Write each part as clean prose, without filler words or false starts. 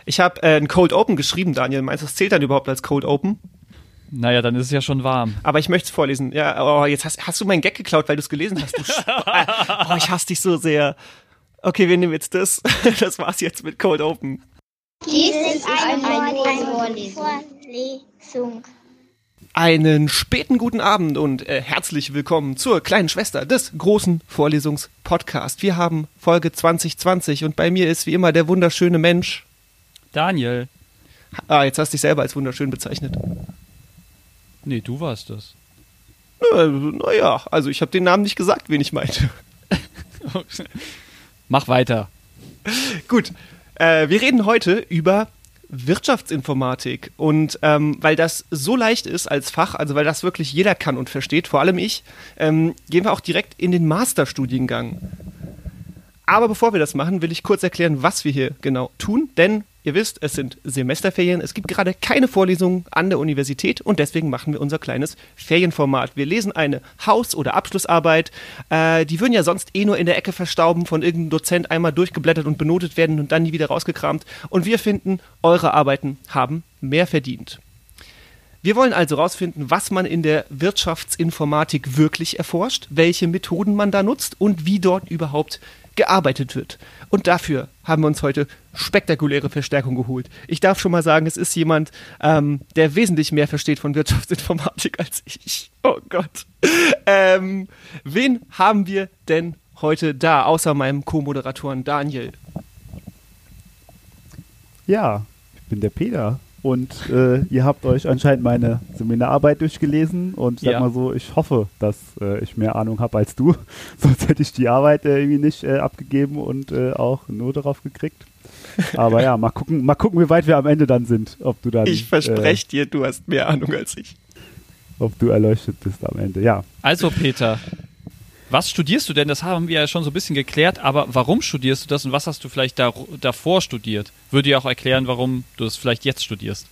Ich habe ein Cold Open geschrieben, Daniel. Meinst du, das zählt dann überhaupt als Cold Open? Naja, dann ist es ja schon warm. Aber ich möchte es vorlesen. Ja, jetzt hast du meinen Gag geklaut, weil du es gelesen hast. Ich hasse dich so sehr. Okay, wir nehmen jetzt das. Das war's jetzt mit Cold Open. Dies ist eine Vorlesung. Einen späten guten Abend und herzlich willkommen zur kleinen Schwester des großen Vorlesungspodcasts. Wir haben Folge 2020 und bei mir ist wie immer der wunderschöne Mensch Daniel. Jetzt hast du dich selber als wunderschön bezeichnet. Nee, du warst das. Naja, also ich habe den Namen nicht gesagt, wen ich meinte. Mach weiter. Gut, wir reden heute über Wirtschaftsinformatik und weil das so leicht ist als Fach, also weil das wirklich jeder kann und versteht, vor allem ich, gehen wir auch direkt in den Masterstudiengang. Aber bevor wir das machen, will ich kurz erklären, was wir hier genau tun, denn ihr wisst, es sind Semesterferien, es gibt gerade keine Vorlesungen an der Universität und deswegen machen wir unser kleines Ferienformat. Wir lesen eine Haus- oder Abschlussarbeit, die würden ja sonst nur in der Ecke verstauben, von irgendeinem Dozent einmal durchgeblättert und benotet werden und dann nie wieder rausgekramt. Und wir finden, eure Arbeiten haben mehr verdient. Wir wollen also rausfinden, was man in der Wirtschaftsinformatik wirklich erforscht, welche Methoden man da nutzt und wie dort überhaupt gearbeitet wird. Und dafür haben wir uns heute spektakuläre Verstärkung geholt. Ich darf schon mal sagen, es ist jemand, der wesentlich mehr versteht von Wirtschaftsinformatik als ich. Oh Gott. Wen haben wir denn heute da, außer meinem Co-Moderatoren Daniel? Ja, ich bin der Peter. Und ihr habt euch anscheinend meine Seminararbeit durchgelesen und sag mal so, ich hoffe, dass ich mehr Ahnung habe als du. Sonst hätte ich die Arbeit irgendwie nicht abgegeben und auch eine Note drauf gekriegt. Aber ja, mal gucken, wie weit wir am Ende dann sind. Ob du dann, ich verspreche dir, du hast mehr Ahnung als ich. Ob du erleuchtet bist am Ende, ja. Also Peter, was studierst du denn? Das haben wir ja schon so ein bisschen geklärt, aber warum studierst du das und was hast du vielleicht davor studiert? Würde ja auch erklären, warum du es vielleicht jetzt studierst.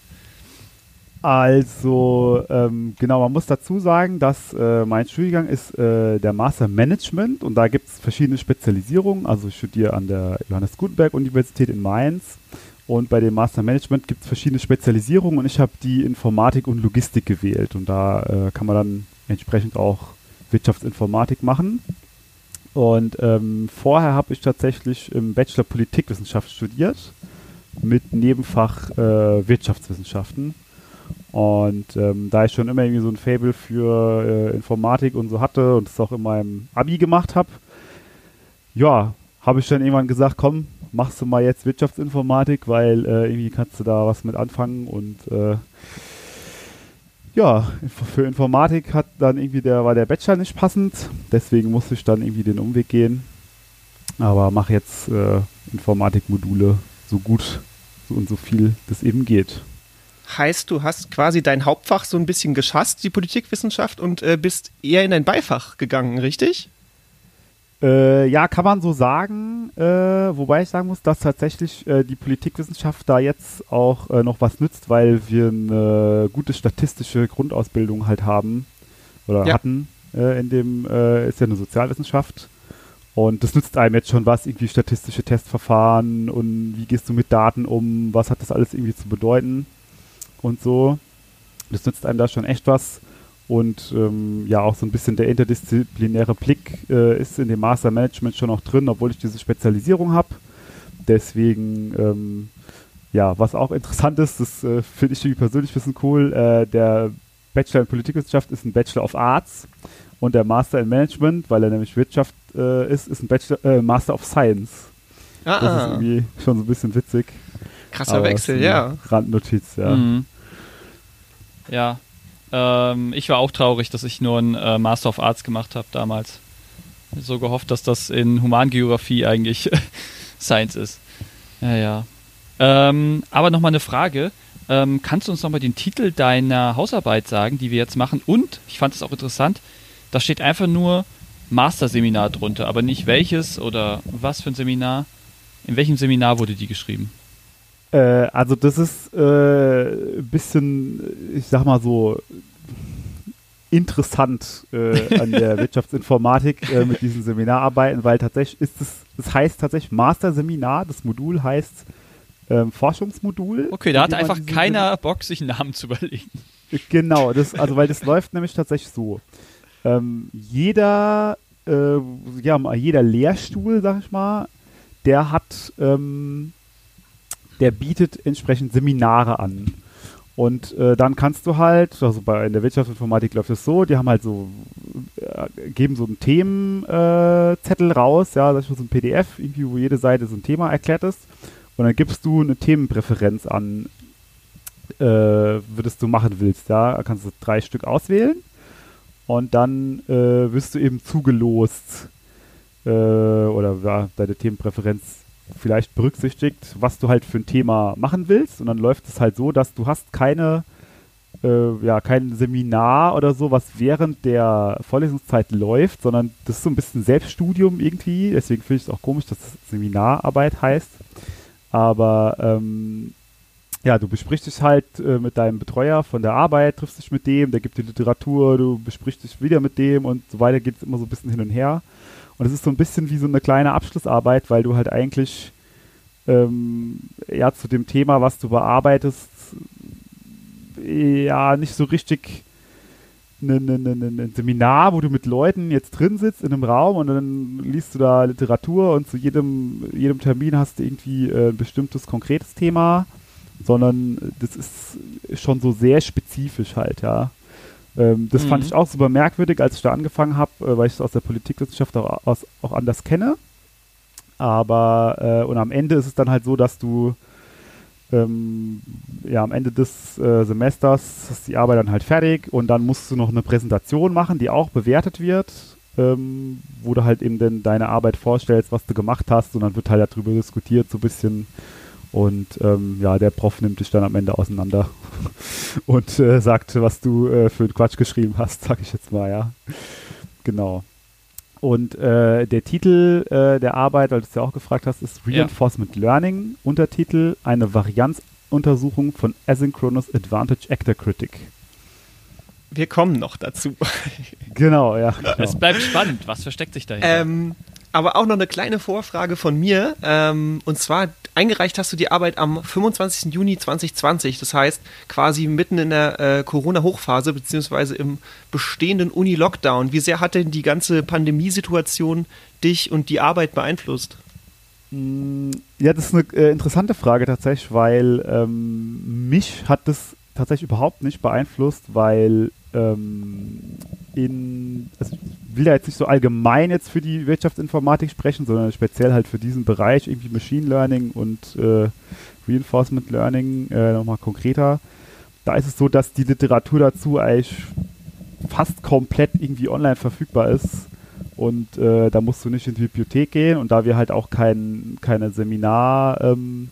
Also, genau, man muss dazu sagen, dass mein Studiengang ist der Master Management und da gibt es verschiedene Spezialisierungen. Also ich studiere an der Johannes Gutenberg Universität in Mainz und bei dem Master Management gibt es verschiedene Spezialisierungen und ich habe die Informatik und Logistik gewählt und da kann man dann entsprechend auch Wirtschaftsinformatik machen. Und vorher habe ich tatsächlich im Bachelor Politikwissenschaft studiert mit Nebenfach Wirtschaftswissenschaften. Und da ich schon immer irgendwie so ein Faible für Informatik und so hatte und es auch in meinem Abi gemacht habe, ja, habe ich dann irgendwann gesagt, komm, machst du mal jetzt Wirtschaftsinformatik, weil irgendwie kannst du da was mit anfangen und ja, für Informatik war der Bachelor nicht passend, deswegen musste ich dann irgendwie den Umweg gehen, aber mache jetzt Informatikmodule so gut und so viel das eben geht. Heißt, du hast quasi dein Hauptfach so ein bisschen geschasst, die Politikwissenschaft, und bist eher in dein Beifach gegangen, richtig? Ja, kann man so sagen, wobei ich sagen muss, dass tatsächlich die Politikwissenschaft da jetzt auch noch was nützt, weil wir eine gute statistische Grundausbildung halt haben oder hatten in dem, ist ja eine Sozialwissenschaft und das nützt einem jetzt schon was, irgendwie statistische Testverfahren und wie gehst du mit Daten um, was hat das alles irgendwie zu bedeuten und so. Das nützt einem da schon echt was. Und ja, auch so ein bisschen der interdisziplinäre Blick ist in dem Master Management schon auch drin, obwohl ich diese Spezialisierung habe. Deswegen, ja, was auch interessant ist, das finde ich irgendwie persönlich ein bisschen cool, der Bachelor in Politikwissenschaft ist ein Bachelor of Arts und der Master in Management, weil er nämlich Wirtschaft ist ein Master of Science. Das ist irgendwie schon so ein bisschen witzig. Krasser Wechsel, ja. Randnotiz, ja. Mhm. Ja. Ich war auch traurig, dass ich nur einen Master of Arts gemacht habe damals. So gehofft, dass das in Humangeografie eigentlich Science ist. Ja. Aber nochmal eine Frage. Kannst du uns nochmal den Titel deiner Hausarbeit sagen, die wir jetzt machen? Und, ich fand es auch interessant, da steht einfach nur Masterseminar drunter, aber nicht welches oder was für ein Seminar. In welchem Seminar wurde die geschrieben? Also das ist ein bisschen, ich sag mal so, interessant an der Wirtschaftsinformatik mit diesen Seminararbeiten, weil tatsächlich das heißt tatsächlich Masterseminar, das Modul heißt Forschungsmodul. Okay, da hat in dem man einfach keiner Bock, sich einen Namen zu überlegen. Genau, weil das läuft nämlich tatsächlich so. Jeder Lehrstuhl, sag ich mal, der bietet entsprechend Seminare an. Und dann kannst du halt, also in der Wirtschaftsinformatik läuft es so, die haben halt so, geben so einen Themenzettel raus, ja, das ist so ein PDF, irgendwie, wo jede Seite so ein Thema erklärt ist. Und dann gibst du eine Themenpräferenz an, würdest du machen willst, ja, da kannst du 3 Stück auswählen und dann wirst du eben zugelost oder ja, deine Themenpräferenz vielleicht berücksichtigt, was du halt für ein Thema machen willst und dann läuft es halt so, dass du hast kein Seminar oder so, was während der Vorlesungszeit läuft, sondern das ist so ein bisschen Selbststudium irgendwie, deswegen finde ich es auch komisch, dass es Seminararbeit heißt, aber ja, du besprichst dich halt mit deinem Betreuer von der Arbeit, triffst dich mit dem, der gibt dir Literatur, du besprichst dich wieder mit dem und so weiter, geht es immer so ein bisschen hin und her. Und es ist so ein bisschen wie so eine kleine Abschlussarbeit, weil du halt eigentlich zu dem Thema, was du bearbeitest, ja nicht so richtig ein Seminar, wo du mit Leuten jetzt drin sitzt in einem Raum und dann liest du da Literatur und zu jedem Termin hast du irgendwie ein bestimmtes konkretes Thema, sondern das ist schon so sehr spezifisch halt, ja. Das fand ich auch super merkwürdig, als ich da angefangen habe, weil ich es aus der Politikwissenschaft auch anders kenne. Aber und am Ende ist es dann halt so, dass du am Ende des Semesters ist die Arbeit dann halt fertig und dann musst du noch eine Präsentation machen, die auch bewertet wird, wo du halt eben dann deine Arbeit vorstellst, was du gemacht hast und dann wird halt darüber diskutiert so ein bisschen. Und der Prof nimmt dich dann am Ende auseinander und sagt, was du für einen Quatsch geschrieben hast, sag ich jetzt mal, ja. Genau. Und der Titel der Arbeit, weil du es ja auch gefragt hast, ist Reinforcement Learning, Untertitel, eine Varianzuntersuchung von Asynchronous Advantage Actor Critic. Wir kommen noch dazu. Genau, ja. Genau. Es bleibt spannend, was versteckt sich dahinter? Aber auch noch eine kleine Vorfrage von mir. Und zwar, eingereicht hast du die Arbeit am 25. Juni 2020. Das heißt, quasi mitten in der Corona-Hochphase, beziehungsweise im bestehenden Uni-Lockdown. Wie sehr hat denn die ganze Pandemiesituation dich und die Arbeit beeinflusst? Ja, das ist eine interessante Frage tatsächlich, weil mich hat das tatsächlich überhaupt nicht beeinflusst, weil ich will ja jetzt nicht so allgemein jetzt für die Wirtschaftsinformatik sprechen, sondern speziell halt für diesen Bereich, irgendwie Machine Learning und Reinforcement Learning nochmal konkreter. Da ist es so, dass die Literatur dazu eigentlich fast komplett irgendwie online verfügbar ist und da musst du nicht in die Bibliothek gehen und da wir halt auch kein Seminartermin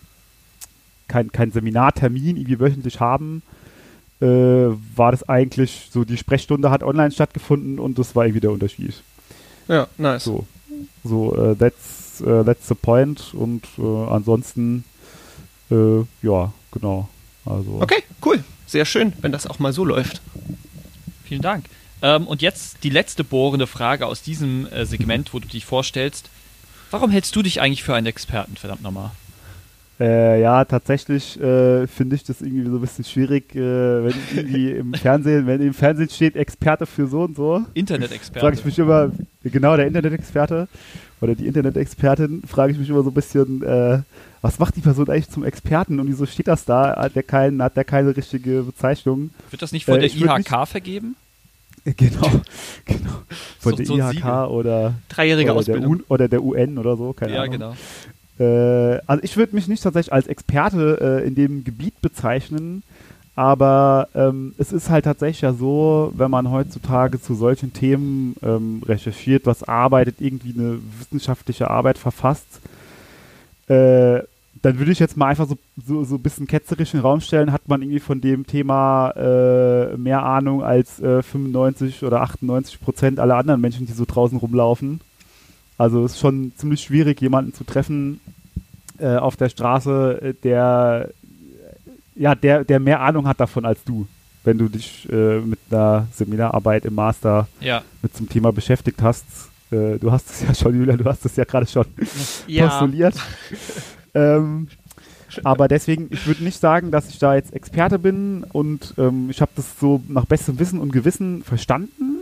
irgendwie wöchentlich haben, war das eigentlich so, die Sprechstunde hat online stattgefunden und das war irgendwie der Unterschied. Ja, nice. That's the point und ansonsten ja, genau. Also. Okay, cool. Sehr schön, wenn das auch mal so läuft. Vielen Dank. Und jetzt die letzte bohrende Frage aus diesem Segment, wo du dich vorstellst. Warum hältst du dich eigentlich für einen Experten, verdammt nochmal? Ja, tatsächlich finde ich das irgendwie so ein bisschen schwierig, wenn irgendwie im Fernsehen steht Experte für so und so. Internet-Experte. Frage ich mich immer, genau, der Internet-Experte oder die Internet-Expertin, frage ich mich immer so ein bisschen, was macht die Person eigentlich zum Experten und wieso steht das da? Hat der keine richtige Bezeichnung? Wird das nicht von der IHK vergeben? Genau. Von der so IHK oder, dreijährige Ausbildung. Der UN oder so, keine Ahnung. Ja, genau. Also ich würde mich nicht tatsächlich als Experte in dem Gebiet bezeichnen, aber es ist halt tatsächlich ja so, wenn man heutzutage zu solchen Themen recherchiert, was arbeitet, irgendwie eine wissenschaftliche Arbeit verfasst, dann würde ich jetzt mal einfach so ein bisschen ketzerisch in den Raum stellen, hat man irgendwie von dem Thema mehr Ahnung als 95 oder 98% aller anderen Menschen, die so draußen rumlaufen. Also es ist schon ziemlich schwierig, jemanden zu treffen auf der Straße, der mehr Ahnung hat davon als du, wenn du dich mit einer Seminararbeit im Master mit zum Thema beschäftigt hast. Du hast es ja schon, Julia, du hast es ja gerade schon postuliert. Aber deswegen, ich würde nicht sagen, dass ich da jetzt Experte bin und ich habe das so nach bestem Wissen und Gewissen verstanden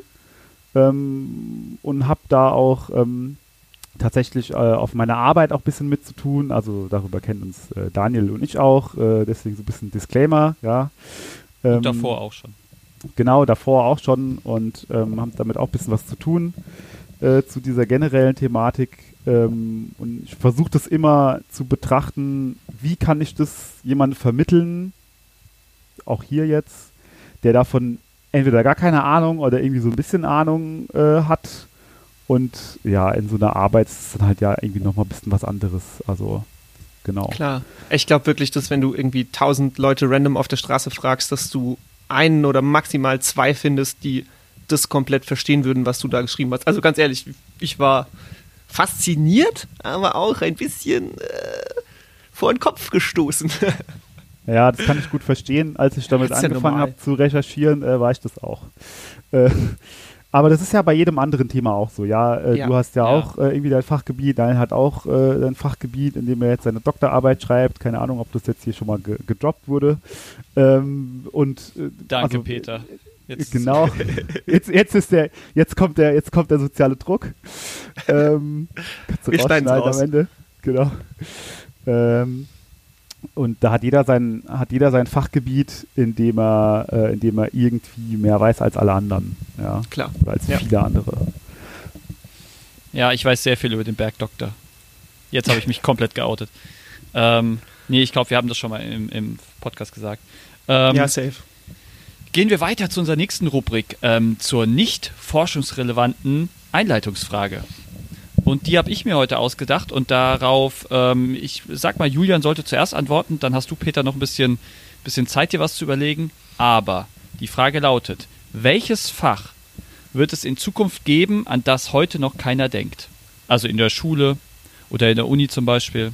und habe da auch tatsächlich auf meiner Arbeit auch ein bisschen mit zu tun. Also darüber kennen uns Daniel und ich auch, deswegen so ein bisschen Disclaimer, ja. Und davor auch schon. Genau, davor auch schon und haben damit auch ein bisschen was zu tun zu dieser generellen Thematik. Und ich versuche das immer zu betrachten, wie kann ich das jemandem vermitteln, auch hier jetzt, der davon entweder gar keine Ahnung oder irgendwie so ein bisschen Ahnung hat. Und ja, in so einer Arbeit ist es dann halt ja irgendwie nochmal ein bisschen was anderes. Also, genau. Klar. Ich glaube wirklich, dass wenn du irgendwie 1000 Leute random auf der Straße fragst, dass du einen oder maximal 2 findest, die das komplett verstehen würden, was du da geschrieben hast. Also ganz ehrlich, ich war fasziniert, aber auch ein bisschen vor den Kopf gestoßen. Ja, das kann ich gut verstehen. Als ich damit angefangen habe zu recherchieren, war ich das auch. Aber das ist ja bei jedem anderen Thema auch so. Ja, du hast ja auch irgendwie dein Fachgebiet, Daniel hat auch ein Fachgebiet, in dem er jetzt seine Doktorarbeit schreibt. Keine Ahnung, ob das jetzt hier schon mal gedroppt wurde. Danke, also, Peter. Jetzt. Genau. Jetzt kommt der soziale Druck. Kannst du rausschneiden am Ende. Genau. Und da hat jeder sein Fachgebiet, in dem er irgendwie mehr weiß als alle anderen. Ja. Klar. Oder als viele andere. Ja, ich weiß sehr viel über den Bergdoktor. Jetzt habe ich mich komplett geoutet. Nee, ich glaube, wir haben das schon mal im Podcast gesagt. Ja, safe. Gehen wir weiter zu unserer nächsten Rubrik, zur nicht forschungsrelevanten Einleitungsfrage. Und die habe ich mir heute ausgedacht und darauf, ich sag mal, Julian sollte zuerst antworten, dann hast du, Peter, noch ein bisschen Zeit, dir was zu überlegen. Aber die Frage lautet, welches Fach wird es in Zukunft geben, an das heute noch keiner denkt? Also in der Schule oder in der Uni zum Beispiel.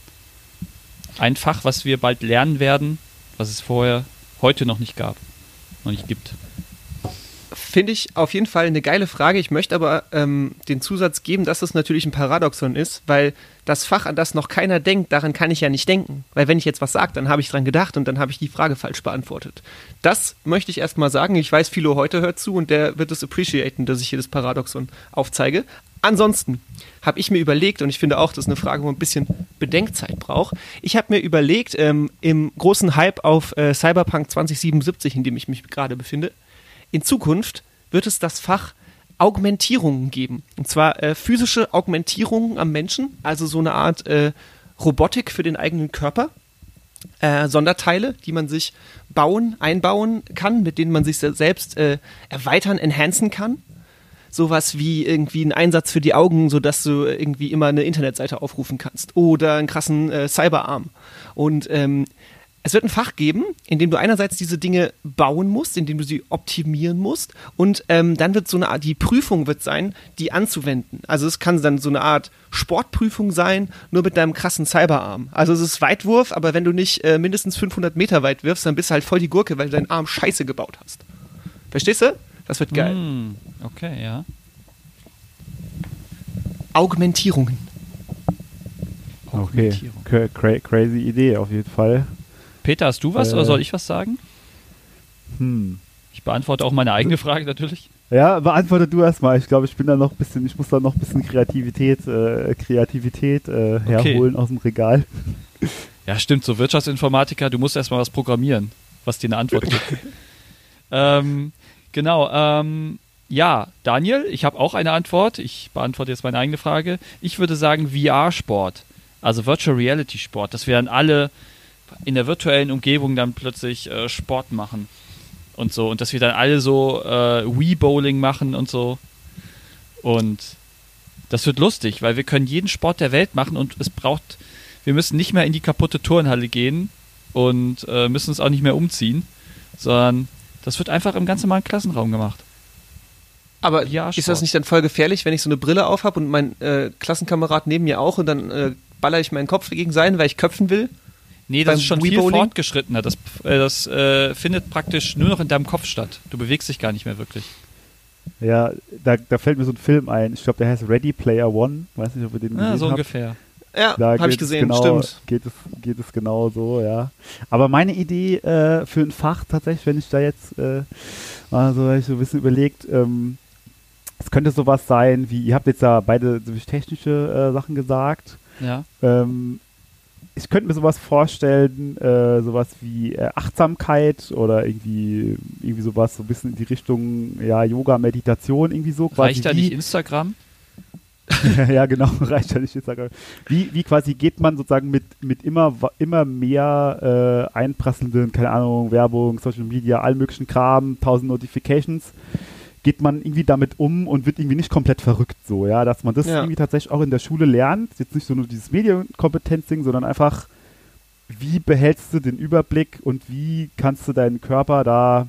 Ein Fach, was wir bald lernen werden, was es heute noch nicht gab. Noch nicht gibt. Finde ich auf jeden Fall eine geile Frage. Ich möchte aber den Zusatz geben, dass es natürlich ein Paradoxon ist, weil das Fach, an das noch keiner denkt, daran kann ich ja nicht denken. Weil wenn ich jetzt was sage, dann habe ich dran gedacht und dann habe ich die Frage falsch beantwortet. Das möchte ich erstmal sagen. Ich weiß, Philo heute hört zu und der wird es appreciaten, dass ich hier das Paradoxon aufzeige. Ansonsten habe ich mir überlegt, und ich finde auch, das ist eine Frage, wo man ein bisschen Bedenkzeit braucht. Ich habe mir überlegt, im großen Hype auf Cyberpunk 2077, in dem ich mich gerade befinde, in Zukunft wird es das Fach Augmentierungen geben. Und zwar physische Augmentierungen am Menschen, also so eine Art Robotik für den eigenen Körper. Sonderteile, die man sich einbauen kann, mit denen man sich selbst erweitern, enhancen kann. Sowas wie irgendwie ein Einsatz für die Augen, sodass du irgendwie immer eine Internetseite aufrufen kannst. Oder einen krassen Cyberarm. Und es wird ein Fach geben, in dem du einerseits diese Dinge bauen musst, in dem du sie optimieren musst und dann wird so eine Art, die Prüfung wird sein, die anzuwenden. Also es kann dann so eine Art Sportprüfung sein, nur mit deinem krassen Cyberarm. Also es ist Weitwurf, aber wenn du nicht mindestens 500 Meter weit wirfst, dann bist du halt voll die Gurke, weil du deinen Arm scheiße gebaut hast. Verstehst du? Das wird geil. Okay, ja. Augmentierungen. Okay, crazy Idee auf jeden Fall. Peter, hast du was oder soll ich was sagen? Ich beantworte auch meine eigene Frage natürlich. Ja, beantworte du erstmal. Ich glaube, ich muss da noch ein bisschen Kreativität herholen aus dem Regal. Ja, stimmt, so Wirtschaftsinformatiker, du musst erstmal was programmieren, was dir eine Antwort gibt. Genau, ja, Daniel, ich habe auch eine Antwort. Ich beantworte jetzt meine eigene Frage. Ich würde sagen VR-Sport, also Virtual Reality Sport, dass wir dann alle in der virtuellen Umgebung dann plötzlich Sport machen und so. Und dass wir dann alle so Wii-Bowling machen und so. Und das wird lustig, weil wir können jeden Sport der Welt machen und wir müssen nicht mehr in die kaputte Turnhalle gehen und müssen uns auch nicht mehr umziehen, sondern das wird einfach im ganz normalen Klassenraum gemacht. Aber ist das nicht dann voll gefährlich, wenn ich so eine Brille auf habe und mein Klassenkamerad neben mir auch und dann baller ich meinen Kopf gegen seinen, weil ich köpfen will? Nee, das ist schon viel fortgeschrittener. Das findet praktisch nur noch in deinem Kopf statt. Du bewegst dich gar nicht mehr wirklich. Ja, da fällt mir so ein Film ein. Ich glaube, der heißt Ready Player One. Weiß nicht, ob ihr den gesehen habt. So ungefähr. Ja, habe ich gesehen, genau, stimmt. Geht es genau so, ja. Aber meine Idee für ein Fach tatsächlich, wenn ich da jetzt mal so ein bisschen überlegt, es könnte sowas sein wie, ihr habt jetzt ja beide so technische Sachen gesagt. Ja. Ich könnte mir sowas vorstellen, sowas wie Achtsamkeit oder irgendwie sowas so ein bisschen in die Richtung Yoga, Meditation, irgendwie so. Quasi Reicht da nicht Instagram? ja, genau, reicht ja nicht Instagram. Wie quasi geht man sozusagen mit immer mehr einprasselnden, keine Ahnung, Werbung, Social Media, all möglichen Kram, 1000 Notifications, geht man irgendwie damit um und wird irgendwie nicht komplett verrückt so, ja, dass man das irgendwie tatsächlich auch in der Schule lernt, jetzt nicht so nur dieses Medienkompetenzding, sondern einfach, wie behältst du den Überblick und wie kannst du deinen Körper da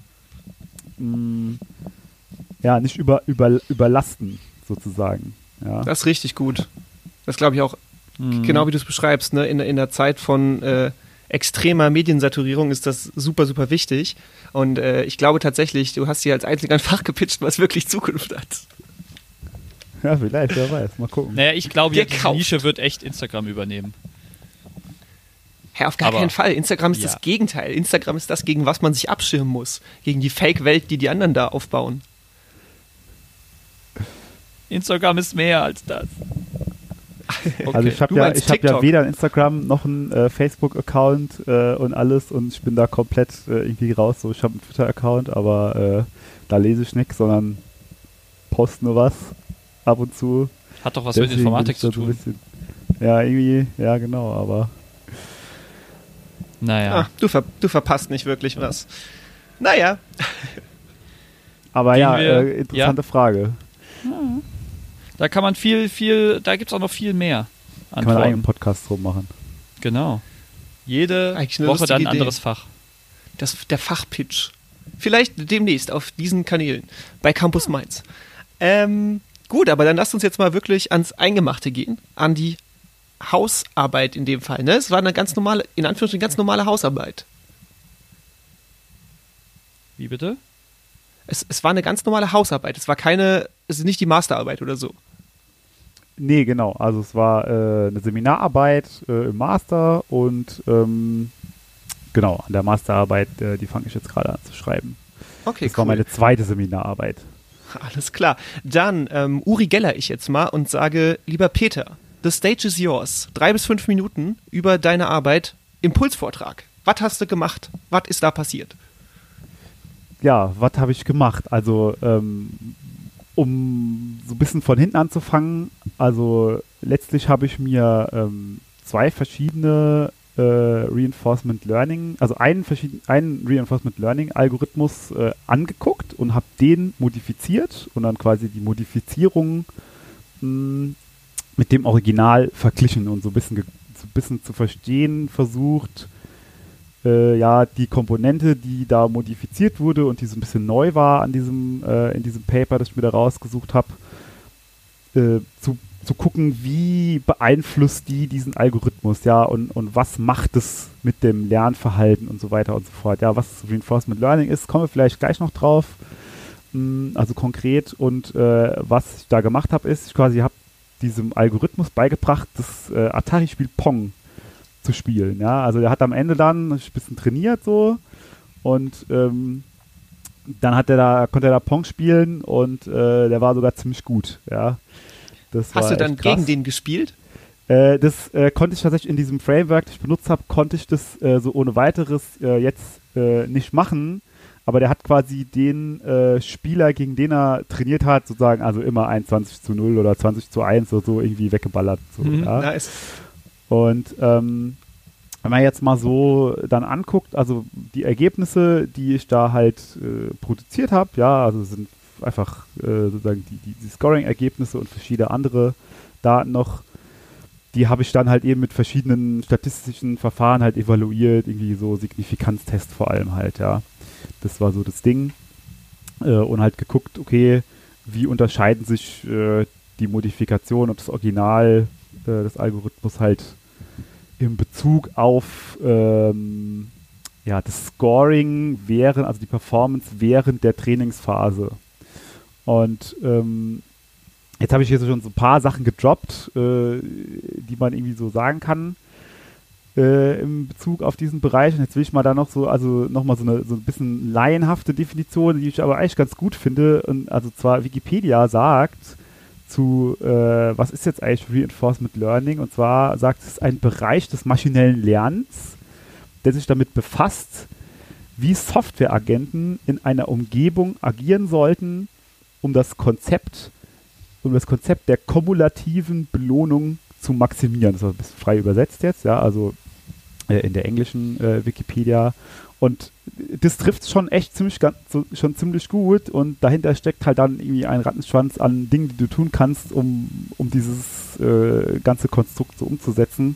nicht überlasten, sozusagen. Ja. Das ist richtig gut. Das glaube ich auch, genau wie du es beschreibst, ne? In der Zeit von extremer Mediensaturierung ist das super, super wichtig. Und ich glaube tatsächlich, du hast hier als einziger ein Fach gepitcht, was wirklich Zukunft hat. Ja, vielleicht, wer weiß. Mal gucken. Naja, ich glaube, die Nische wird echt Instagram übernehmen. Ja, auf gar keinen Fall. Instagram ist das Gegenteil. Instagram ist das, gegen was man sich abschirmen muss. Gegen die Fake-Welt, die anderen da aufbauen. Instagram ist mehr als das. Okay. Also ich habe ja weder ein Instagram noch einen Facebook-Account und alles und ich bin da komplett irgendwie raus. So, ich habe einen Twitter-Account, aber da lese ich nichts, sondern poste nur was ab und zu. Hat doch was mit Informatik zu tun. Ja, irgendwie, ja genau, aber naja. Du verpasst nicht wirklich was. Naja. Aber interessante Frage. Ja. Da kann man da gibt es auch noch viel mehr Antworten. Kann man einen eigenen Podcast drum machen. Genau. Jede Woche dann ein anderes Fach. Der Fachpitch. Vielleicht demnächst auf diesen Kanälen bei Campus Mainz. Gut, aber dann lasst uns jetzt mal wirklich ans Eingemachte gehen, an die Hausarbeit in dem Fall. Ne? Es war eine ganz normale, in Anführungsstrichen ganz normale Hausarbeit. Wie bitte? Es war eine ganz normale Hausarbeit. Es ist nicht die Masterarbeit oder so. Nee, genau. Also es war eine Seminararbeit im Master und genau, an der Masterarbeit, die fange ich jetzt gerade an zu schreiben. Okay, das war meine zweite Seminararbeit. Alles klar. Dann Uri Geller ich jetzt mal und sage, lieber Peter, the stage is yours. 3 bis 5 Minuten über deine Arbeit. Impulsvortrag. Was hast du gemacht? Was ist da passiert? Ja, was habe ich gemacht? Also, um so ein bisschen von hinten anzufangen, also letztlich habe ich mir 2 verschiedene Reinforcement Learning, also einen Reinforcement Learning Algorithmus angeguckt und habe den modifiziert und dann quasi die Modifizierung mit dem Original verglichen und so ein bisschen zu verstehen versucht, die Komponente, die da modifiziert wurde und die so ein bisschen neu war in diesem Paper, das ich mir da rausgesucht habe, zu gucken, wie beeinflusst diesen Algorithmus, ja, und was macht es mit dem Lernverhalten und so weiter und so fort. Ja, was Reinforcement Learning ist, kommen wir vielleicht gleich noch drauf, also konkret. Und was ich da gemacht habe, ist, ich habe diesem Algorithmus beigebracht, das Atari-Spiel Pong zu spielen, ja, also der hat am Ende dann ein bisschen trainiert so und dann konnte er da Pong spielen und der war sogar ziemlich gut, ja. Hast du dann gegen den gespielt? Das konnte ich tatsächlich in diesem Framework, das ich benutzt habe, konnte ich das so ohne weiteres jetzt nicht machen, aber der hat quasi den Spieler, gegen den er trainiert hat, sozusagen, also immer 21:0 oder 20:1 oder so irgendwie weggeballert. So, ja. Nice. Und wenn man jetzt mal so dann anguckt, also die Ergebnisse, die ich da halt produziert habe, ja, also sind einfach sozusagen die Scoring-Ergebnisse und verschiedene andere Daten noch, die habe ich dann halt eben mit verschiedenen statistischen Verfahren halt evaluiert, irgendwie so Signifikanztest vor allem halt, ja. Das war so das Ding. Und halt geguckt, okay, wie unterscheiden sich die Modifikationen und das Original des Algorithmus halt in Bezug auf das Scoring also die Performance während der Trainingsphase. Und Jetzt habe ich hier schon so ein paar Sachen gedroppt, die man irgendwie so sagen kann im Bezug auf diesen Bereich. Und jetzt will ich mal da noch so, also nochmal so ein bisschen laienhafte Definition, die ich aber eigentlich ganz gut finde. Und also zwar Wikipedia sagt zu, was ist jetzt eigentlich Reinforcement Learning? Und zwar sagt es, ein Bereich des maschinellen Lernens, der sich damit befasst, wie Softwareagenten in einer Umgebung agieren sollten, um das Konzept der kumulativen Belohnung zu maximieren. Das ist ein bisschen frei übersetzt jetzt, ja, also in der englischen Wikipedia. Und das trifft schon echt schon ziemlich gut, und dahinter steckt halt dann irgendwie ein Rattenschwanz an Dingen, die du tun kannst, um dieses ganze Konstrukt so umzusetzen.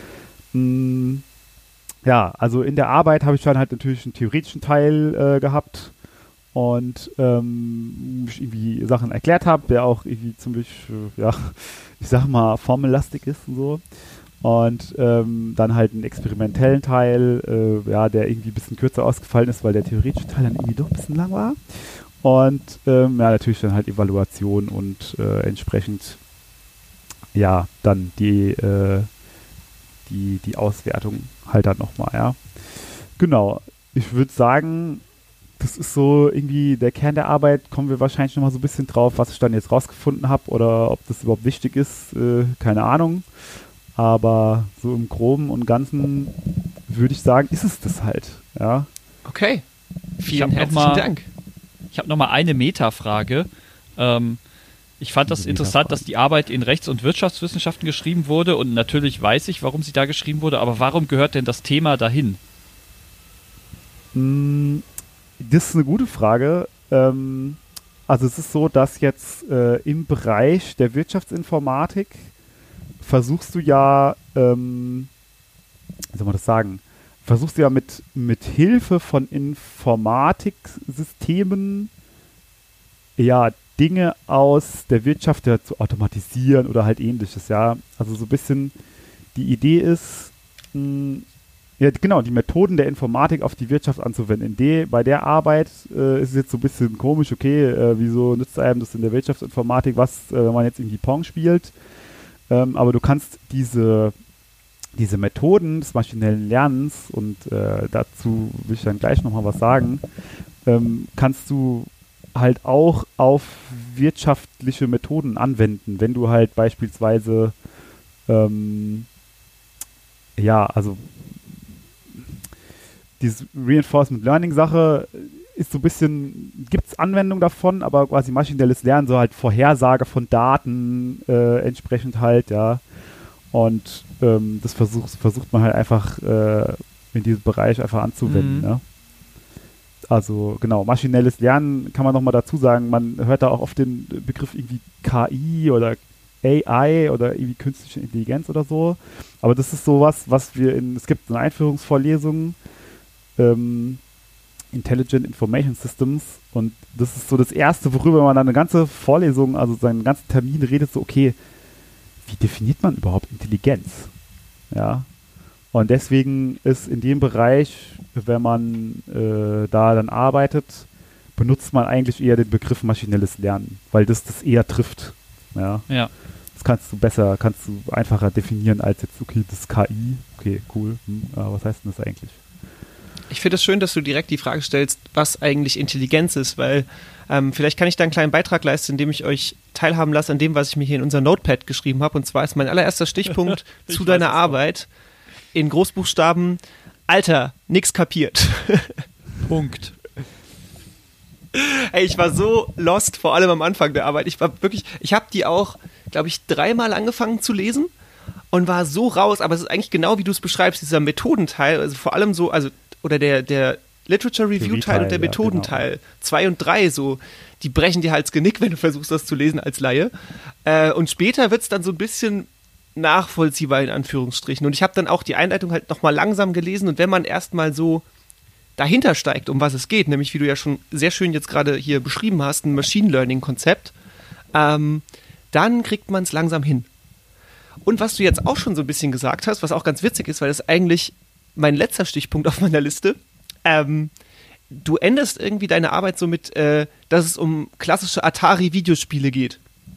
Ja, also in der Arbeit habe ich dann halt natürlich einen theoretischen Teil gehabt und ich irgendwie Sachen erklärt habe, der auch irgendwie ziemlich, ich sag mal, formellastig ist und so. Und dann halt einen experimentellen Teil, der irgendwie ein bisschen kürzer ausgefallen ist, weil der theoretische Teil dann irgendwie doch ein bisschen lang war. Und natürlich dann halt Evaluation und entsprechend dann die Auswertung halt dann nochmal, ja. Genau. Ich würde sagen, das ist so irgendwie der Kern der Arbeit. Kommen wir wahrscheinlich nochmal so ein bisschen drauf, was ich dann jetzt rausgefunden habe oder ob das überhaupt wichtig ist. Keine Ahnung. Aber so im Groben und Ganzen würde ich sagen, ist es das halt, ja. Okay. Vielen herzlichen Dank. Ich habe nochmal eine Metafrage. Ich fand das interessant, dass die Arbeit in Rechts- und Wirtschaftswissenschaften geschrieben wurde, und natürlich weiß ich, warum sie da geschrieben wurde, aber warum gehört denn das Thema dahin? Das ist eine gute Frage. Also es ist so, dass jetzt im Bereich der Wirtschaftsinformatik versuchst du ja, wie soll man das sagen, mit Hilfe von Informatiksystemen Dinge aus der Wirtschaft zu automatisieren oder halt ähnliches, ja. Also so ein bisschen die Idee ist, die Methoden der Informatik auf die Wirtschaft anzuwenden. Bei der Arbeit ist es jetzt so ein bisschen komisch, okay, wieso nützt einem das in der Wirtschaftsinformatik was, wenn man jetzt irgendwie Pong spielt? Aber du kannst diese Methoden des maschinellen Lernens, und dazu will ich dann gleich nochmal was sagen, kannst du halt auch auf wirtschaftliche Methoden anwenden, wenn du halt beispielsweise diese Reinforcement Learning Sache ist so ein bisschen, gibt es Anwendung davon, aber quasi maschinelles Lernen, so halt Vorhersage von Daten entsprechend halt, ja. Und das versucht man halt einfach in diesem Bereich einfach anzuwenden, ne? Also genau, maschinelles Lernen kann man nochmal dazu sagen, man hört da auch oft den Begriff irgendwie KI oder AI oder irgendwie künstliche Intelligenz oder so. Aber das ist sowas, es gibt eine Einführungsvorlesung, Intelligent Information Systems, und das ist so das Erste, worüber man dann eine ganze Vorlesung, also seinen ganzen Termin redet, so okay, wie definiert man überhaupt Intelligenz? Ja. Und deswegen ist in dem Bereich, wenn man da dann arbeitet, benutzt man eigentlich eher den Begriff maschinelles Lernen, weil das eher trifft. Ja. Das kannst du einfacher definieren als jetzt, okay, das ist KI, okay, cool, was heißt denn das eigentlich? Ich finde es schön, dass du direkt die Frage stellst, was eigentlich Intelligenz ist, weil vielleicht kann ich da einen kleinen Beitrag leisten, indem ich euch teilhaben lasse an dem, was ich mir hier in unser Notepad geschrieben habe. Und zwar ist mein allererster Stichpunkt zu deiner Arbeit in Großbuchstaben: Alter, nix kapiert. Punkt. Ey, ich war so lost, vor allem am Anfang der Arbeit. Ich habe die auch, glaube ich, 3-mal angefangen zu lesen und war so raus, aber es ist eigentlich genau wie du es beschreibst, dieser Methodenteil, also vor allem so, also oder der Literature Review Teil und der Methodenteil 2 und 3, so, die brechen dir halt das Genick, wenn du versuchst, das zu lesen als Laie. Und später wird es dann so ein bisschen nachvollziehbar in Anführungsstrichen. Und ich habe dann auch die Einleitung halt nochmal langsam gelesen, und wenn man erstmal so dahinter steigt, um was es geht, nämlich wie du ja schon sehr schön jetzt gerade hier beschrieben hast, ein Machine Learning Konzept, dann kriegt man es langsam hin. Und was du jetzt auch schon so ein bisschen gesagt hast, was auch ganz witzig ist, weil das eigentlich mein letzter Stichpunkt auf meiner Liste, du endest irgendwie deine Arbeit so mit, dass es um klassische Atari-Videospiele geht.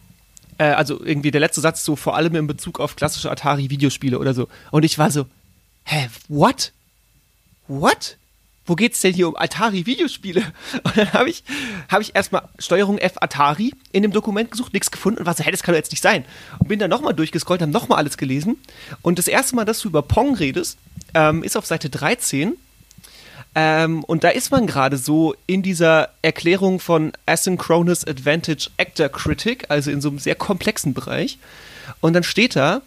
Also irgendwie der letzte Satz so, vor allem in Bezug auf klassische Atari-Videospiele oder so. Und ich war so, hä, what? What? Wo geht's denn hier um Atari-Videospiele? Und dann habe ich erstmal Steuerung F Atari in dem Dokument gesucht, nichts gefunden und war so, hey, das kann doch jetzt nicht sein. Und bin dann nochmal durchgescrollt, habe nochmal alles gelesen. Und das erste Mal, dass du über Pong redest, ist auf Seite 13. Und da ist man gerade so in dieser Erklärung von Asynchronous Advantage Actor Critic, also in so einem sehr komplexen Bereich. Und dann steht da,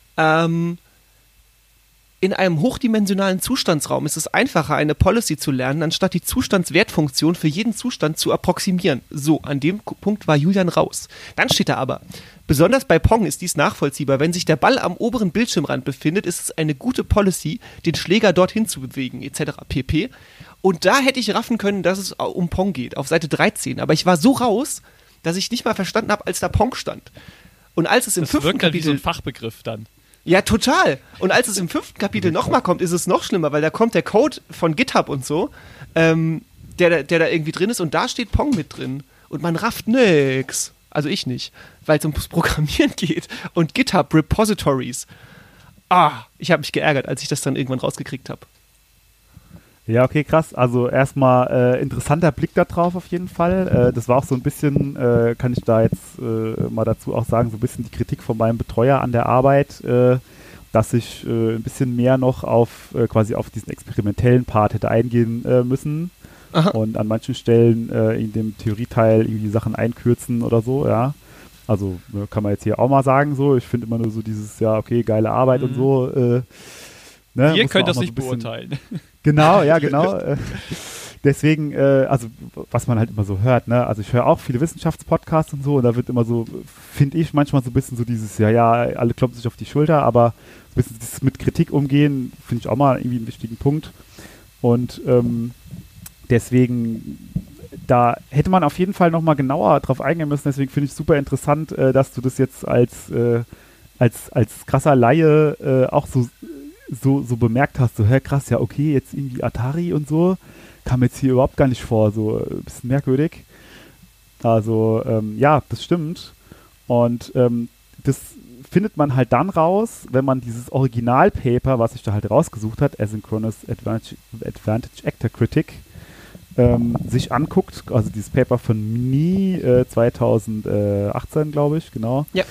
in einem hochdimensionalen Zustandsraum ist es einfacher, eine Policy zu lernen, anstatt die Zustandswertfunktion für jeden Zustand zu approximieren. So, an dem Punkt war Julian raus. Dann steht da aber, besonders bei Pong ist dies nachvollziehbar. Wenn sich der Ball am oberen Bildschirmrand befindet, ist es eine gute Policy, den Schläger dorthin zu bewegen, etc. pp. Und da hätte ich raffen können, dass es um Pong geht, auf Seite 13. Aber ich war so raus, dass ich nicht mal verstanden habe, als da Pong stand. Und als es im Das 5. wirkt halt wie so Kapitel... ein Fachbegriff dann. Ja, total. Und als es im 5. Kapitel nochmal kommt, ist es noch schlimmer, weil da kommt der Code von GitHub und so, der da irgendwie drin ist und da steht Pong mit drin. Und man rafft nix. Also ich nicht, weil es ums Programmieren geht. Und GitHub Repositories. Ich habe mich geärgert, als ich das dann irgendwann rausgekriegt habe. Ja, okay, krass. Also erstmal interessanter Blick da drauf auf jeden Fall. Das war auch so ein bisschen, kann ich da jetzt mal dazu auch sagen, so ein bisschen die Kritik von meinem Betreuer an der Arbeit, dass ich ein bisschen mehr noch auf quasi auf diesen experimentellen Part hätte eingehen müssen. Aha. Und an manchen Stellen in dem Theorieteil irgendwie Sachen einkürzen oder so, ja. Also kann man jetzt hier auch mal sagen so. Ich finde immer nur so dieses, ja, okay, geile Arbeit und so. Ne, ihr könnt das nicht beurteilen. Genau, ja, genau. Deswegen, also was man halt immer so hört, ne, also ich höre auch viele Wissenschaftspodcasts und so und da wird immer so, finde ich manchmal so ein bisschen so dieses, ja, alle kloppen sich auf die Schulter, aber so ein bisschen das mit Kritik umgehen, finde ich auch mal irgendwie einen wichtigen Punkt. Und deswegen, da hätte man auf jeden Fall nochmal genauer drauf eingehen müssen, deswegen finde ich super interessant, dass du das jetzt als krasser Laie auch so bemerkt hast, so, hä, krass, ja, okay, jetzt irgendwie Atari und so, kam jetzt hier überhaupt gar nicht vor, so ein bisschen merkwürdig. Also, ja, das stimmt. Und das findet man halt dann raus, wenn man dieses Originalpaper, was sich da halt rausgesucht hat, Asynchronous Advantage Actor Critic, sich anguckt, also dieses Paper von Mini 2018, glaube ich, genau. Ja.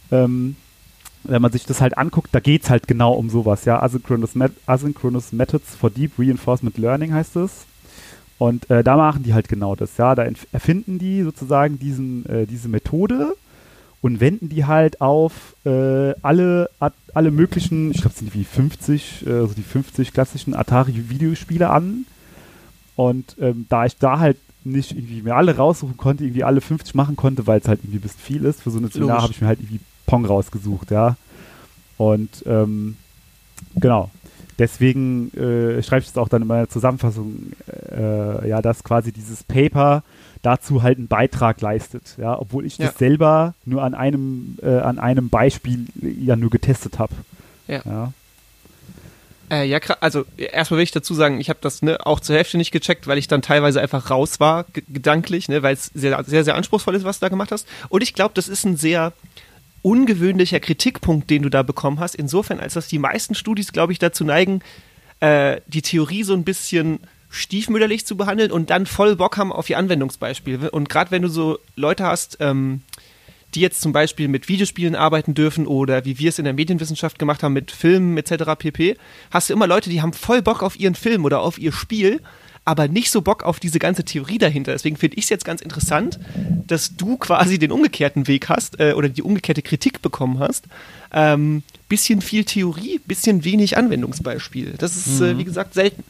Wenn man sich das halt anguckt, da geht es halt genau um sowas, ja. Asynchronous Methods for Deep Reinforcement Learning heißt es. Und da machen die halt genau das, ja. Da erfinden die sozusagen diese Methode und wenden die halt auf alle möglichen, ich glaube, es sind wie 50, also die 50 klassischen Atari-Videospiele an. Und da ich da halt nicht irgendwie mir alle raussuchen konnte, irgendwie alle 50 machen konnte, weil es halt irgendwie ein bisschen viel ist, für so eine Seminar habe ich mir halt irgendwie Pong rausgesucht, ja. Und genau. Deswegen schreibe ich es auch dann in meiner Zusammenfassung, ja, dass quasi dieses Paper dazu halt einen Beitrag leistet, ja, obwohl ich das selber nur an einem Beispiel ja nur getestet habe. Ja. Ja, also erstmal will ich dazu sagen, ich habe das auch zur Hälfte nicht gecheckt, weil ich dann teilweise einfach raus war, gedanklich, weil es sehr, sehr, sehr anspruchsvoll ist, was du da gemacht hast. Und ich glaube, das ist ein sehr ungewöhnlicher Kritikpunkt, den du da bekommen hast, insofern, als dass die meisten Studis, glaube ich, dazu neigen, die Theorie so ein bisschen stiefmütterlich zu behandeln und dann voll Bock haben auf ihr Anwendungsbeispiel. Und gerade wenn du so Leute hast, die jetzt zum Beispiel mit Videospielen arbeiten dürfen oder wie wir es in der Medienwissenschaft gemacht haben mit Filmen etc. pp., hast du immer Leute, die haben voll Bock auf ihren Film oder auf ihr Spiel, aber nicht so Bock auf diese ganze Theorie dahinter. Deswegen finde ich es jetzt ganz interessant, dass du quasi den umgekehrten Weg hast oder die umgekehrte Kritik bekommen hast. Bisschen viel Theorie, bisschen wenig Anwendungsbeispiel. Das ist, wie gesagt, selten.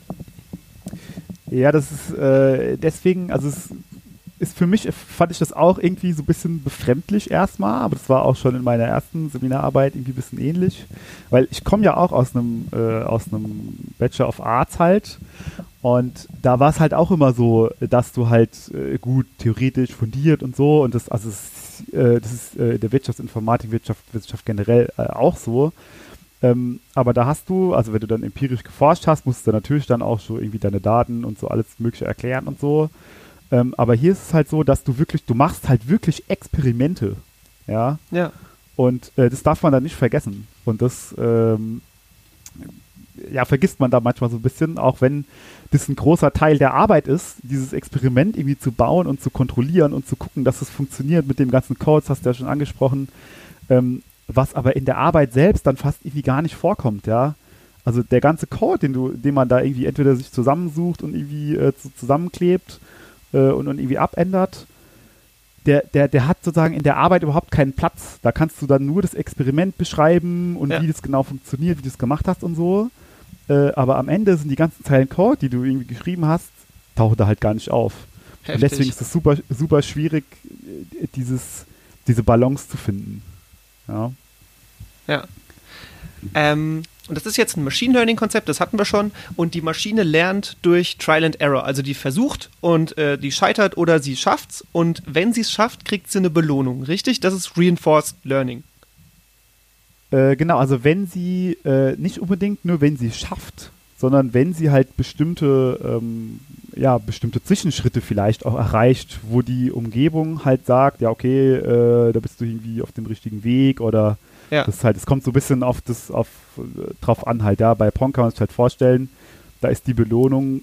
Ja, das ist deswegen, also es ist für mich, fand ich das auch irgendwie so ein bisschen befremdlich erstmal, aber das war auch schon in meiner ersten Seminararbeit irgendwie ein bisschen ähnlich, weil ich komme ja auch aus einem Bachelor of Arts halt und da war es halt auch immer so, dass du halt gut theoretisch fundiert und so und das ist in der Wirtschaftsinformatik, Wissenschaft generell auch so. Aber da hast du, also wenn du dann empirisch geforscht hast, musst du natürlich dann auch so irgendwie deine Daten und so alles Mögliche erklären und so. Aber hier ist es halt so, dass du machst halt wirklich Experimente. ja. Ja. Und das darf man dann nicht vergessen. Und das vergisst man da manchmal so ein bisschen, auch wenn das ein großer Teil der Arbeit ist, dieses Experiment irgendwie zu bauen und zu kontrollieren und zu gucken, dass es funktioniert mit dem ganzen Code, das hast du ja schon angesprochen, was aber in der Arbeit selbst dann fast irgendwie gar nicht vorkommt, ja. Also der ganze Code, den man da irgendwie entweder sich zusammensucht und irgendwie zusammenklebt und irgendwie abändert, der hat sozusagen in der Arbeit überhaupt keinen Platz. Da kannst du dann nur das Experiment beschreiben und wie das genau funktioniert, wie du es gemacht hast und so. Aber am Ende sind die ganzen Zeilen Code, die du irgendwie geschrieben hast, tauchen da halt gar nicht auf. Heftig. Und deswegen ist es super, super schwierig, diese Balance zu finden. Ja. Ja. Und das ist jetzt ein Machine Learning-Konzept, das hatten wir schon. Und die Maschine lernt durch Trial and Error. Also die versucht und die scheitert oder sie schafft's. Und wenn sie es schafft, kriegt sie eine Belohnung. Richtig? Das ist Reinforced Learning. Genau, also wenn sie, nicht unbedingt nur, wenn sie es schafft, sondern wenn sie halt bestimmte Zwischenschritte vielleicht auch erreicht, wo die Umgebung halt sagt, ja okay, da bist du irgendwie auf dem richtigen Weg oder es kommt so ein bisschen drauf an halt, ja, bei Pong kann man sich halt vorstellen, da ist die Belohnung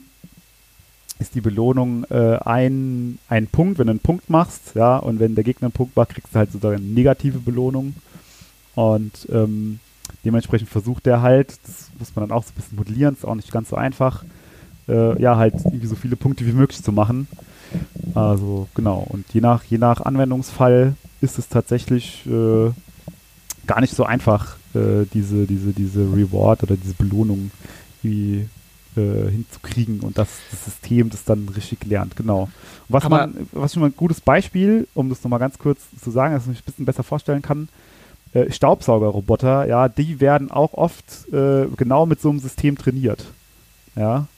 ein Punkt, wenn du einen Punkt machst, ja, und wenn der Gegner einen Punkt macht, kriegst du halt sozusagen eine negative Belohnung. Und dementsprechend versucht der halt, das muss man dann auch so ein bisschen modellieren, ist auch nicht ganz so einfach, halt irgendwie so viele Punkte wie möglich zu machen. Also genau, und je nach Anwendungsfall ist es tatsächlich gar nicht so einfach, diese Reward oder diese Belohnung hinzukriegen und das System das dann richtig lernt, genau. Und was schon mal ein gutes Beispiel, um das nochmal ganz kurz zu sagen, dass man sich ein bisschen besser vorstellen kann, Staubsaugerroboter, ja, die werden auch oft genau mit so einem System trainiert. Ja.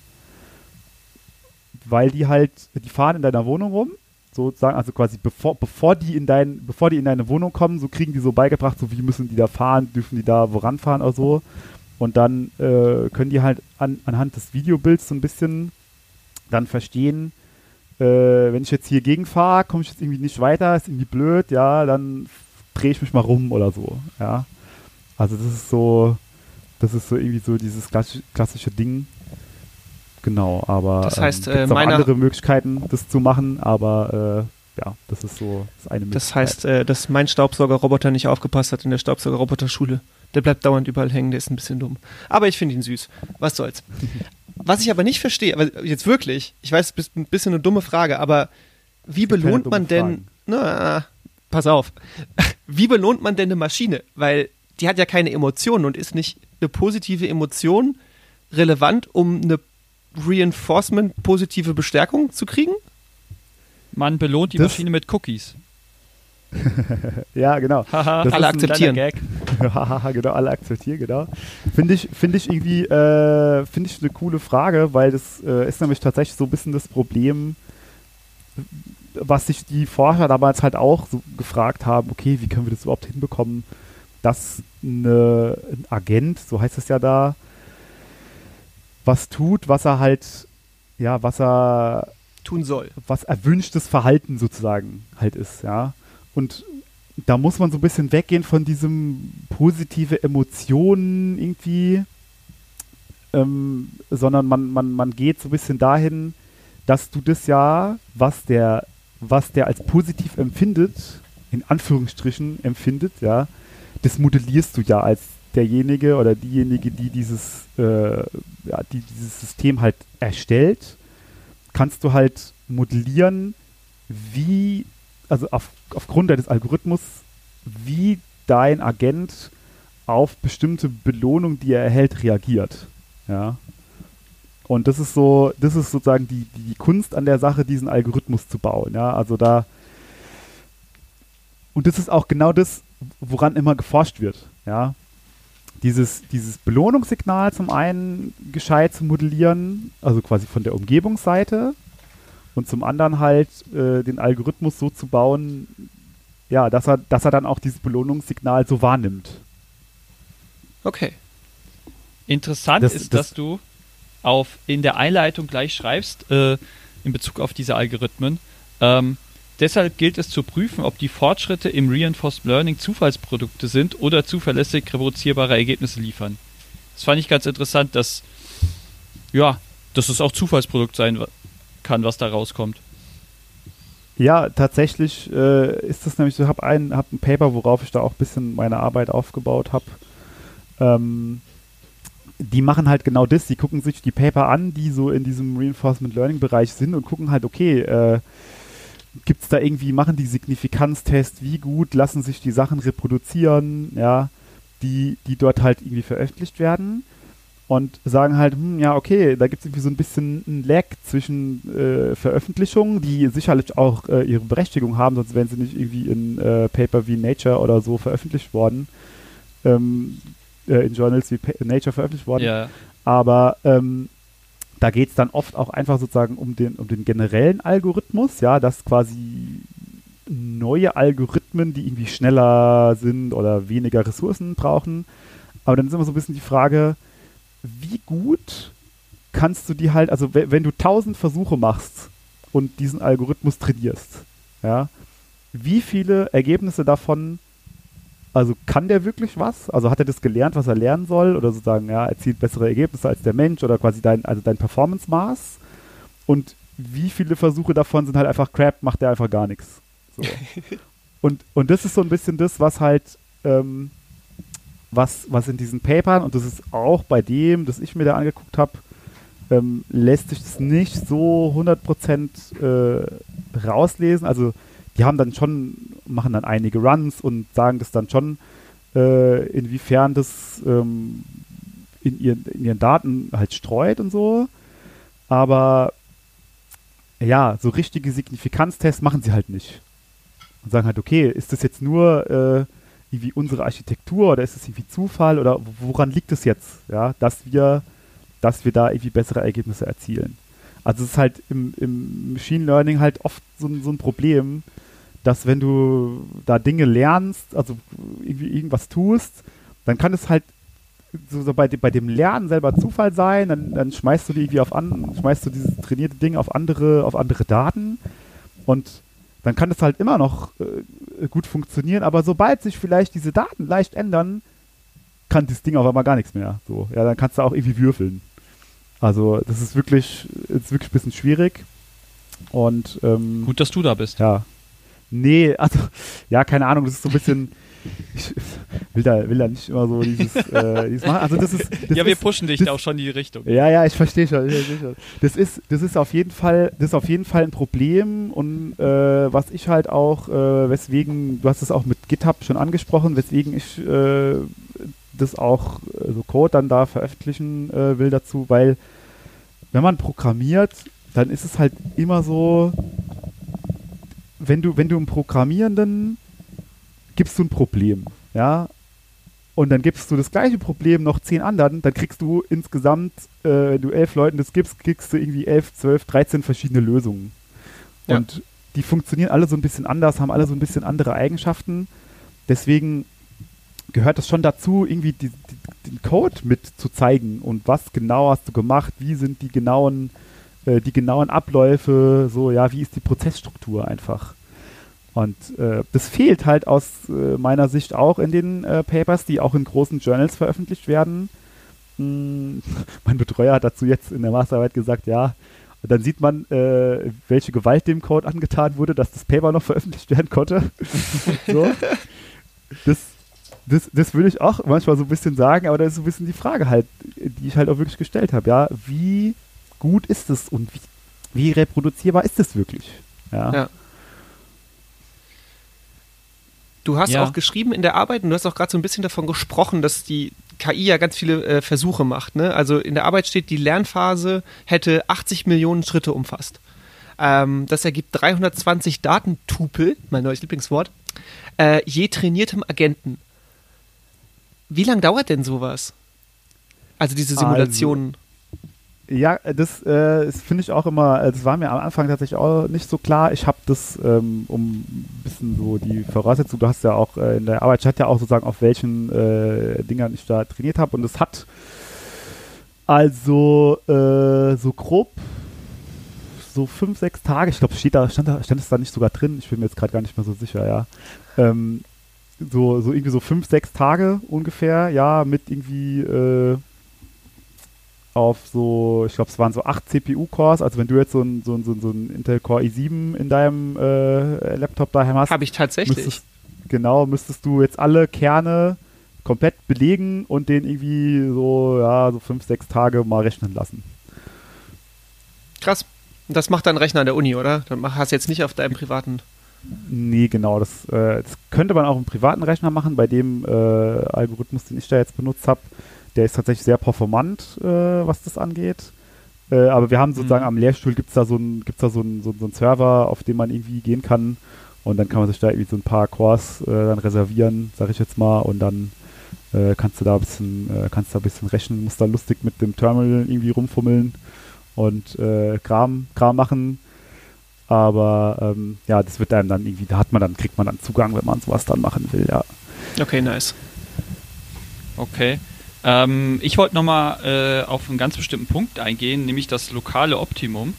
Weil die fahren in deiner Wohnung rum, sozusagen, also quasi bevor die in deine Wohnung kommen, so kriegen die so beigebracht, so wie müssen die da fahren, dürfen die da woran fahren oder so. Und dann können die halt anhand des Videobilds so ein bisschen dann verstehen, wenn ich jetzt hier gegenfahre, komme ich jetzt irgendwie nicht weiter, ist irgendwie blöd, ja, dann drehe ich mich mal rum oder so, ja. Also das ist so irgendwie so dieses klassische Ding. Genau, aber das heißt, gibt's auch andere Möglichkeiten, das zu machen, aber das ist so das eine Möglichkeit. Das heißt, dass mein Staubsaugerroboter nicht aufgepasst hat in der Staubsaugerroboterschule. Der bleibt dauernd überall hängen, der ist ein bisschen dumm. Aber ich finde ihn süß. Was soll's. Was ich aber nicht verstehe, aber jetzt wirklich, ich weiß, das ist ein bisschen eine dumme Frage, aber wie belohnt man denn, pass auf, wie belohnt man denn eine Maschine? Weil die hat ja keine Emotionen und ist nicht eine positive Emotion relevant, um eine Reinforcement, positive Bestärkung zu kriegen? Man belohnt die Maschine mit Cookies. Ja, genau. Alle akzeptieren. Genau, alle akzeptieren, genau. Finde ich irgendwie eine coole Frage, weil das ist nämlich tatsächlich so ein bisschen das Problem, was sich die Forscher damals halt auch so gefragt haben, okay, wie können wir das überhaupt hinbekommen, dass ein Agent, so heißt es ja da, was tut, was er tun soll. Was erwünschtes Verhalten sozusagen halt ist, ja. Und da muss man so ein bisschen weggehen von diesem positive Emotionen irgendwie, sondern man geht so ein bisschen dahin, dass du das ja, was der als positiv empfindet, in Anführungsstrichen empfindet, ja, das modellierst du ja als derjenige oder diejenige, die dieses System halt erstellt, kannst du halt modellieren, aufgrund deines Algorithmus, wie dein Agent auf bestimmte Belohnungen, die er erhält, reagiert. Ja. Und das ist sozusagen die Kunst an der Sache, diesen Algorithmus zu bauen. Ja. Also und das ist auch genau das, woran immer geforscht wird. Ja. Dieses Belohnungssignal zum einen gescheit zu modellieren, also quasi von der Umgebungsseite, und zum anderen halt den Algorithmus so zu bauen, ja, dass er dann auch dieses Belohnungssignal so wahrnimmt. Okay. Interessant ist, dass du in der Einleitung gleich schreibst, in Bezug auf diese Algorithmen, Deshalb gilt es zu prüfen, ob die Fortschritte im Reinforced Learning Zufallsprodukte sind oder zuverlässig reproduzierbare Ergebnisse liefern. Das fand ich ganz interessant, dass es auch Zufallsprodukt sein kann, was da rauskommt. Ja, tatsächlich ist das nämlich so, ich habe ein Paper, worauf ich da auch ein bisschen meine Arbeit aufgebaut habe. Die machen halt genau das, die gucken sich die Paper an, die so in diesem Reinforcement Learning Bereich sind und gucken halt, okay, gibt es da irgendwie, machen die Signifikanztests, wie gut lassen sich die Sachen reproduzieren, ja, die dort halt irgendwie veröffentlicht werden und sagen halt, ja, okay, da gibt es irgendwie so ein bisschen ein Lag zwischen Veröffentlichungen, die sicherlich auch ihre Berechtigung haben, sonst wären sie nicht irgendwie in Paper wie Nature oder so veröffentlicht worden, in Journals wie Nature veröffentlicht worden. Ja. Aber da geht es dann oft auch einfach sozusagen um den generellen Algorithmus, ja, dass quasi neue Algorithmen, die irgendwie schneller sind oder weniger Ressourcen brauchen. Aber dann ist immer so ein bisschen die Frage, wie gut kannst du die halt, also wenn du 1000 Versuche machst und diesen Algorithmus trainierst, ja, wie viele Ergebnisse davon, also kann der wirklich was? Also hat er das gelernt, was er lernen soll? Oder sozusagen, ja, erzielt bessere Ergebnisse als der Mensch oder quasi dein Performance-Maß? Und wie viele Versuche davon sind halt einfach Crap, macht der einfach gar nichts? So. Und das ist so ein bisschen das, was halt, was in diesen Papern, und das ist auch bei dem, das ich mir da angeguckt habe, lässt sich das nicht so 100% rauslesen. Also die haben dann schon, machen dann einige Runs und sagen das dann schon, inwiefern das in ihren Daten halt streut und so. Aber ja, so richtige Signifikanztests machen sie halt nicht. Und sagen halt, okay, ist das jetzt nur irgendwie unsere Architektur oder ist es irgendwie Zufall oder woran liegt es jetzt, ja, dass wir da irgendwie bessere Ergebnisse erzielen. Also es ist halt im Machine Learning halt oft so ein Problem, dass wenn du da Dinge lernst, also irgendwie irgendwas tust, dann kann es halt so bei dem Lernen selber Zufall sein, dann schmeißt du die irgendwie schmeißt du dieses trainierte Ding auf andere Daten und dann kann es halt immer noch gut funktionieren, aber sobald sich vielleicht diese Daten leicht ändern, kann das Ding auf einmal gar nichts mehr. So, ja, dann kannst du auch irgendwie würfeln. Also das ist wirklich ein bisschen schwierig. Und gut, dass du da bist. Ja. Nee, also, ja, keine Ahnung, das ist so ein bisschen, ich will da nicht immer so dieses machen. Also das ist, wir pushen dich da auch schon in die Richtung. Ja, ich verstehe schon. Das ist auf jeden Fall ein Problem und was ich halt auch, weswegen, du hast es auch mit GitHub schon angesprochen, weswegen ich das auch so Code dann da veröffentlichen will dazu, weil wenn man programmiert, dann ist es halt immer so, wenn du einem Programmierenden gibst du ein Problem, ja, und dann gibst du das gleiche Problem noch 10 anderen, dann kriegst du insgesamt, wenn du 11 Leuten das gibst, kriegst du irgendwie 11, 12, 13 verschiedene Lösungen. Ja. Und die funktionieren alle so ein bisschen anders, haben alle so ein bisschen andere Eigenschaften. Deswegen gehört es schon dazu, irgendwie den Code mit zu zeigen und was genau hast du gemacht, wie sind die genauen Abläufe, so, ja, wie ist die Prozessstruktur einfach. Und das fehlt halt aus meiner Sicht auch in den Papers, die auch in großen Journals veröffentlicht werden. Mein Betreuer hat dazu jetzt in der Masterarbeit gesagt, ja, und dann sieht man, welche Gewalt dem Code angetan wurde, dass das Paper noch veröffentlicht werden konnte. So. Das würde ich auch manchmal so ein bisschen sagen, aber das ist so ein bisschen die Frage halt, die ich halt auch wirklich gestellt habe, ja, wie gut ist es und wie reproduzierbar ist es wirklich? Ja. Du hast auch geschrieben in der Arbeit und du hast auch gerade so ein bisschen davon gesprochen, dass die KI ja ganz viele Versuche macht. Ne? Also in der Arbeit steht, die Lernphase hätte 80 Millionen Schritte umfasst. Das ergibt 320 Datentupel, mein neues Lieblingswort, je trainiertem Agenten. Wie lange dauert denn sowas? Also diese Simulationen. Ja, das finde ich auch immer, das war mir am Anfang tatsächlich auch nicht so klar. Ich habe das, um ein bisschen so die Voraussetzung, du hast ja auch in der Arbeit, ich hatte ja auch sozusagen, auf welchen Dingern ich da trainiert habe, und es hat also so grob so 5, 6 Tage, ich glaube, stand es da nicht sogar drin, ich bin mir jetzt gerade gar nicht mehr so sicher, ja. So irgendwie so 5, 6 Tage ungefähr, ja, mit irgendwie auf so, ich glaube, es waren so 8 CPU-Cores, also wenn du jetzt so ein Intel Core i7 in deinem Laptop daheim hast. Habe ich tatsächlich. Müsstest du jetzt alle Kerne komplett belegen und den irgendwie so 5, 6 Tage mal rechnen lassen. Krass. Und das macht dein Rechner an der Uni, oder? Dann hast du jetzt nicht auf deinem privaten. Nee, genau. Das könnte man auch im privaten Rechner machen. Bei dem Algorithmus, den ich da jetzt benutzt habe, der ist tatsächlich sehr performant, was das angeht. Aber wir haben sozusagen am Lehrstuhl gibt's da so einen Server, auf den man irgendwie gehen kann. Und dann kann man sich da irgendwie so ein paar Cores dann reservieren, sag ich jetzt mal. Und dann kannst du da ein bisschen rechnen, musst da lustig mit dem Terminal irgendwie rumfummeln und Kram machen. Aber das wird einem dann irgendwie, kriegt man dann Zugang, wenn man sowas dann machen will, ja. Okay, nice. Okay. Ich wollte nochmal auf einen ganz bestimmten Punkt eingehen, nämlich das lokale Optimum.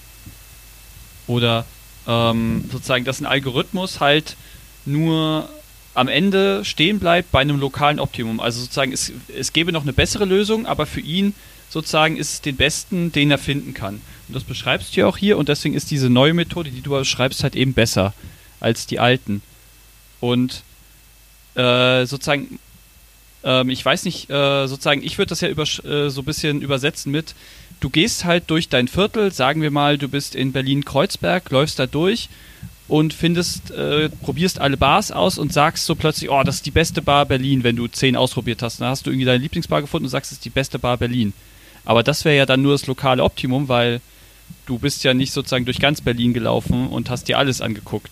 Oder sozusagen, dass ein Algorithmus halt nur am Ende stehen bleibt bei einem lokalen Optimum. Also sozusagen, es gäbe noch eine bessere Lösung, aber für ihn sozusagen ist es den besten, den er finden kann. Und das beschreibst du ja auch hier und deswegen ist diese neue Methode, die du beschreibst, halt eben besser als die alten. Und sozusagen, ich weiß nicht, sozusagen, ich würde das ja so ein bisschen übersetzen mit, du gehst halt durch dein Viertel, sagen wir mal, du bist in Berlin-Kreuzberg, läufst da durch und probierst alle Bars aus und sagst so plötzlich, oh, das ist die beste Bar Berlin, wenn du 10 ausprobiert hast. Dann hast du irgendwie deine Lieblingsbar gefunden und sagst, das ist die beste Bar Berlin. Aber das wäre ja dann nur das lokale Optimum, weil du bist ja nicht sozusagen durch ganz Berlin gelaufen und hast dir alles angeguckt.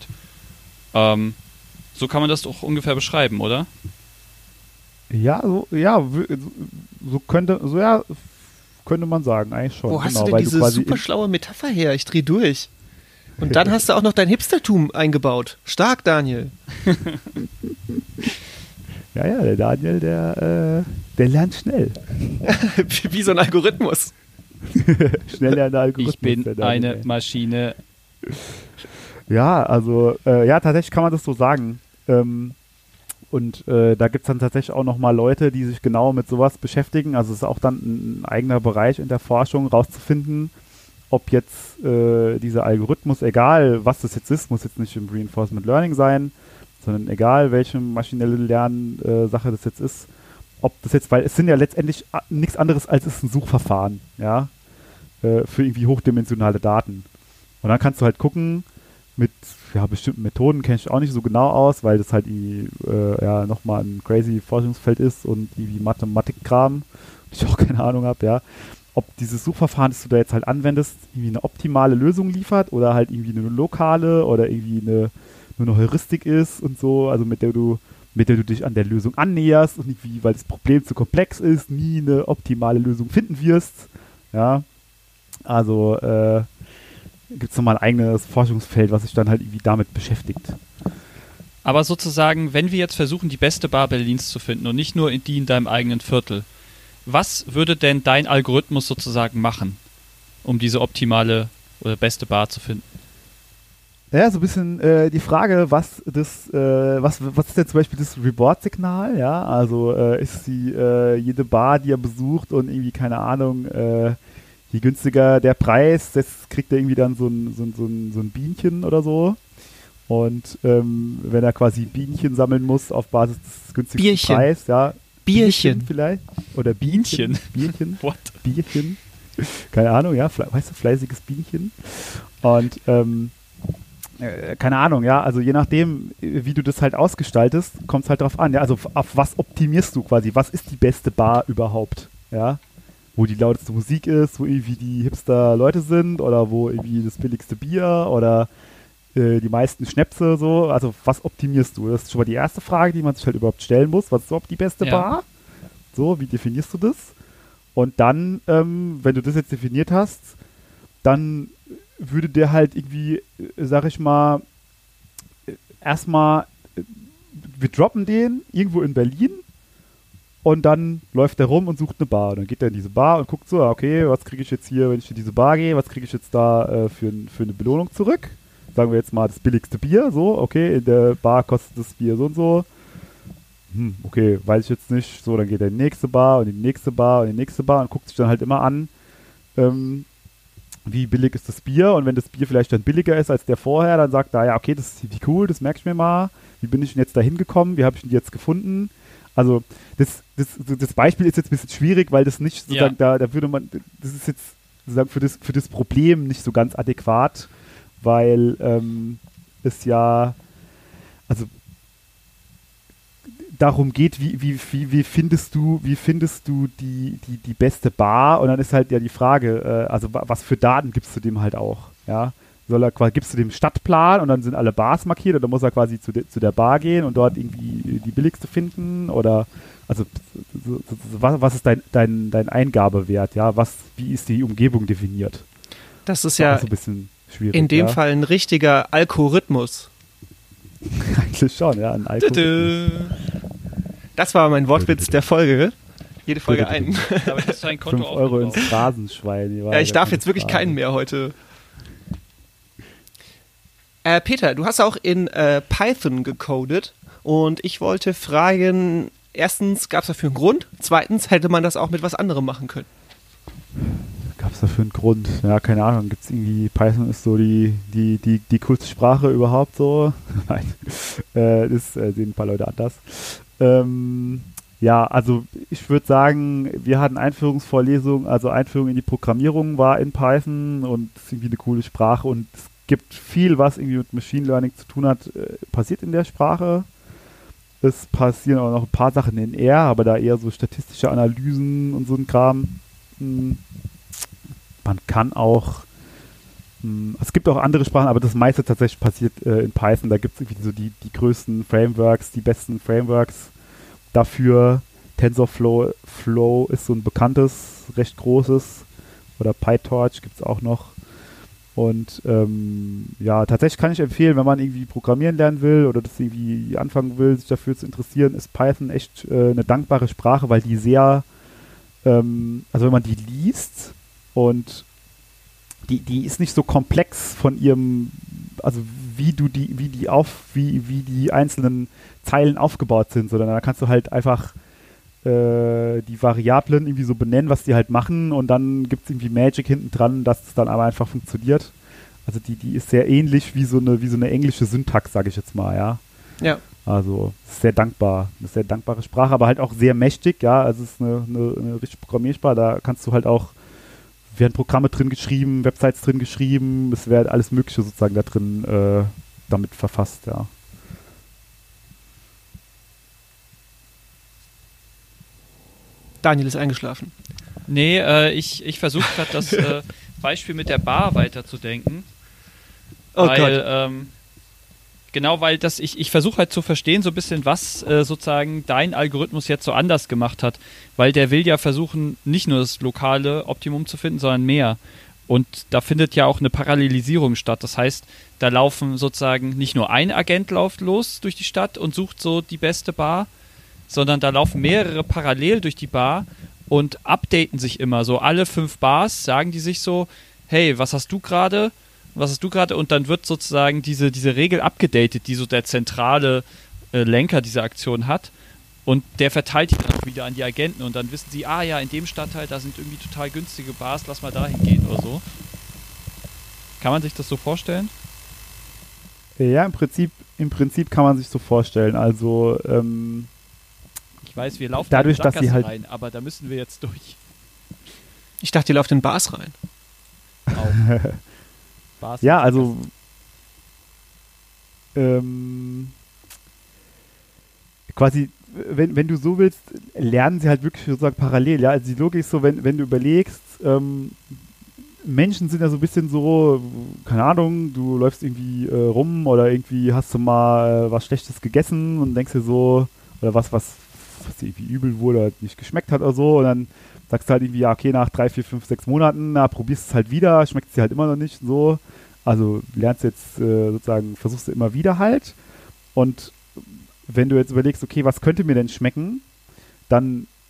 So kann man das doch ungefähr beschreiben, oder? Könnte man sagen, eigentlich schon. Wo hast du denn diese super schlaue Metapher her? Ich dreh durch. Und dann hast du auch noch dein Hipstertum eingebaut. Stark, Daniel. Ja, der Daniel, der lernt schnell. Wie so ein Algorithmus. Schnell lernender Algorithmus. Ich bin eine Maschine. Ja, also, tatsächlich kann man das so sagen. Und da gibt es dann tatsächlich auch nochmal Leute, die sich genau mit sowas beschäftigen. Also es ist auch dann ein eigener Bereich in der Forschung, rauszufinden, ob jetzt dieser Algorithmus, egal was das jetzt ist, muss jetzt nicht im Reinforcement Learning sein, sondern egal welche maschinelle Lernsache das jetzt ist, ob das jetzt, weil es sind ja letztendlich nichts anderes als es ist ein Suchverfahren, ja, für irgendwie hochdimensionale Daten. Und dann kannst du halt gucken, mit bestimmten Methoden kenne ich auch nicht so genau aus, weil das halt nochmal ein crazy Forschungsfeld ist und irgendwie Mathematikkram, ich auch keine Ahnung habe, ja. Ob dieses Suchverfahren, das du da jetzt halt anwendest, irgendwie eine optimale Lösung liefert oder halt irgendwie eine lokale oder irgendwie nur eine Heuristik ist und so, also mit der du dich an der Lösung annäherst und irgendwie, weil das Problem zu komplex ist, nie eine optimale Lösung finden wirst, ja. Also, gibt es nochmal ein eigenes Forschungsfeld, was sich dann halt irgendwie damit beschäftigt. Aber sozusagen, wenn wir jetzt versuchen, die beste Bar Berlins zu finden und nicht nur die in deinem eigenen Viertel, was würde denn dein Algorithmus sozusagen machen, um diese optimale oder beste Bar zu finden? Ja, so ein bisschen die Frage, was ist denn zum Beispiel das Reward-Signal, ja, also ist jede Bar, die er besucht und irgendwie, keine Ahnung, je günstiger der Preis, das kriegt er irgendwie dann so ein Bienchen oder so. Und wenn er quasi Bienchen sammeln muss auf Basis des günstigsten Preises, ja. Bierchen vielleicht. Oder Bienchen. Bierchen. What? Bierchen. Keine Ahnung, ja. Weißt du, fleißiges Bienchen. Und keine Ahnung, ja. Also je nachdem, wie du das halt ausgestaltest, kommt es halt drauf an. Ja, also auf was optimierst du quasi? Was ist die beste Bar überhaupt? Ja. Wo die lauteste Musik ist, wo irgendwie die Hipster-Leute sind oder wo irgendwie das billigste Bier oder die meisten Schnäpse so. Also was optimierst du? Das ist schon mal die erste Frage, die man sich halt überhaupt stellen muss. Was ist überhaupt die beste Bar? So, wie definierst du das? Und dann, wenn du das jetzt definiert hast, dann würde der halt irgendwie, sag ich mal, erstmal, wir droppen den irgendwo in Berlin und dann läuft er rum und sucht eine Bar. Und dann geht er in diese Bar und guckt so, okay, was kriege ich jetzt hier, wenn ich in diese Bar gehe, was kriege ich jetzt da für eine Belohnung zurück? Sagen wir jetzt mal das billigste Bier, so, okay, in der Bar kostet das Bier so und so. Okay, weiß ich jetzt nicht. So, dann geht er in die nächste Bar und in die nächste Bar und in die nächste Bar und guckt sich dann halt immer an, wie billig ist das Bier, und wenn das Bier vielleicht dann billiger ist als der vorher, dann sagt er, ja, okay, das ist wie cool, das merke ich mir mal. Wie bin ich denn jetzt da hingekommen? Wie habe ich denn die jetzt gefunden? Also, das Beispiel ist jetzt ein bisschen schwierig, weil das nicht sozusagen, da würde man, das ist jetzt sozusagen für das Problem nicht so ganz adäquat, weil es ja, also darum geht, wie findest du die beste Bar, und dann ist halt ja die Frage, also was für Daten gibst du dem halt auch, ja? Gibst du dem Stadtplan und dann sind alle Bars markiert, oder muss er quasi zu der Bar gehen und dort irgendwie die billigste finden, oder also was ist dein Eingabewert, ja? Wie ist die Umgebung definiert? Das ist ja so ein bisschen schwierig, in dem Fall ein richtiger Algorithmus. Eigentlich schon, ja, ein Algorithmus. Das war mein Wortwitz der Folge. Jede Folge einen. Aber hast du ein Konto 5 Euro ins Phrasenschwein. Ja, ich darf jetzt wirklich keinen mehr heute. Peter, du hast auch in Python gecodet, und ich wollte fragen, erstens, gab es dafür einen Grund? Zweitens, hätte man das auch mit was anderem machen können? Gab es dafür einen Grund? Ja, keine Ahnung. Gibt es irgendwie, Python ist so die coolste Sprache überhaupt so? Nein, das sehen ein paar Leute anders. Ja, also ich würde sagen, wir hatten Einführungsvorlesungen, also Einführung in die Programmierung war in Python, und es ist irgendwie eine coole Sprache, und es gibt viel, was irgendwie mit Machine Learning zu tun hat, passiert in der Sprache. Es passieren auch noch ein paar Sachen in R, aber da eher so statistische Analysen und so ein Kram. Man kann auch, es gibt auch andere Sprachen, aber das meiste tatsächlich passiert in Python. Da gibt es irgendwie so die größten Frameworks, die besten Frameworks dafür. TensorFlow ist so ein bekanntes, recht großes, oder PyTorch gibt es auch noch. Und ja, tatsächlich kann ich empfehlen, wenn man irgendwie programmieren lernen will oder das irgendwie anfangen will, sich dafür zu interessieren, ist Python echt eine dankbare Sprache, weil die sehr, also wenn man die liest, und die ist nicht so komplex von ihrem, also wie die einzelnen Zeilen aufgebaut sind, sondern da kannst du halt einfach die Variablen irgendwie so benennen, was die halt machen, und dann gibt es irgendwie Magic hinten dran, dass es dann aber einfach funktioniert. Also die ist sehr ähnlich wie so eine englische Syntax, sage ich jetzt mal, ja. Ja. Also sehr dankbar, eine sehr dankbare Sprache, aber halt auch sehr mächtig, ja. Also es ist eine richtige Programmiersprache, da kannst du halt auch, werden Programme drin geschrieben, Websites drin geschrieben, es wird alles Mögliche sozusagen da drin damit verfasst, ja. Daniel ist eingeschlafen. Nee, ich versuche gerade das Beispiel mit der Bar weiterzudenken. Oh Gott. Genau, weil ich versuche halt zu verstehen, so ein bisschen, was sozusagen dein Algorithmus jetzt so anders gemacht hat. Weil der will ja versuchen, nicht nur das lokale Optimum zu finden, sondern mehr. Und da findet ja auch eine Parallelisierung statt. Das heißt, da laufen sozusagen nicht nur ein Agent los durch die Stadt und sucht so die beste Bar, sondern da laufen mehrere parallel durch die Bar und updaten sich immer. So alle 5 Bars sagen die sich so, hey, was hast du gerade? Und dann wird sozusagen diese Regel abgedatet, die so der zentrale Lenker dieser Aktion hat. Und der verteilt die dann auch wieder an die Agenten. Und dann wissen sie, ja, in dem Stadtteil, da sind irgendwie total günstige Bars, lass mal dahin gehen oder so. Kann man sich das so vorstellen? Ja, im Prinzip kann man sich so vorstellen. Also, ich weiß, wir laufen dadurch, in die dass sie Sackgasse halt rein, aber da müssen wir jetzt durch. Ich dachte, ihr lauft in Bars rein. Auch. Bars ja, also quasi, wenn du so willst, lernen sie halt wirklich sozusagen parallel. Ja, also die Logik ist so, wenn du überlegst, Menschen sind ja so ein bisschen so, keine Ahnung, du läufst irgendwie rum oder irgendwie hast du mal was Schlechtes gegessen und denkst dir so, oder was dir irgendwie übel wurde oder nicht geschmeckt hat oder so, und dann sagst du halt irgendwie, ja, okay, nach 3, 4, 5, 6 Monaten, probierst es halt wieder, schmeckt es dir halt immer noch nicht, so. Also lernst jetzt sozusagen, versuchst du immer wieder halt. Und wenn du jetzt überlegst, okay, was könnte mir denn schmecken, dann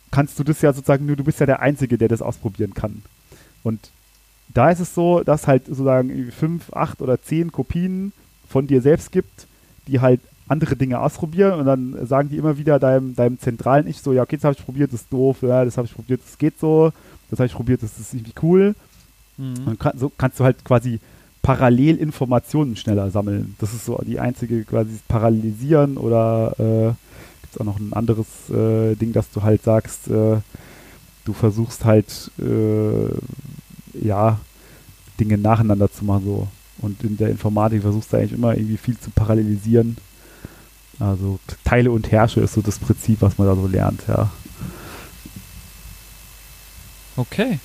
kannst du das ja sozusagen nur, du bist ja der Einzige, der das ausprobieren kann. Und da ist es so, dass halt sozusagen 5, 8 oder 10 Kopien von dir selbst gibt, die halt andere Dinge ausprobieren und dann sagen die immer wieder deinem zentralen Ich so, ja okay, das habe ich probiert, das ist doof, ja, das habe ich probiert, das geht so, das habe ich probiert, das ist irgendwie cool. Und so kannst du halt quasi parallel Informationen schneller sammeln. Das ist so die einzige quasi Parallelisieren oder gibt es auch noch ein anderes Ding, dass du halt sagst, du versuchst halt Dinge nacheinander zu machen so. Und in der Informatik versuchst du eigentlich immer irgendwie viel zu parallelisieren. Also Teile und Herrsche ist so das Prinzip, was man da so lernt, ja. Okay.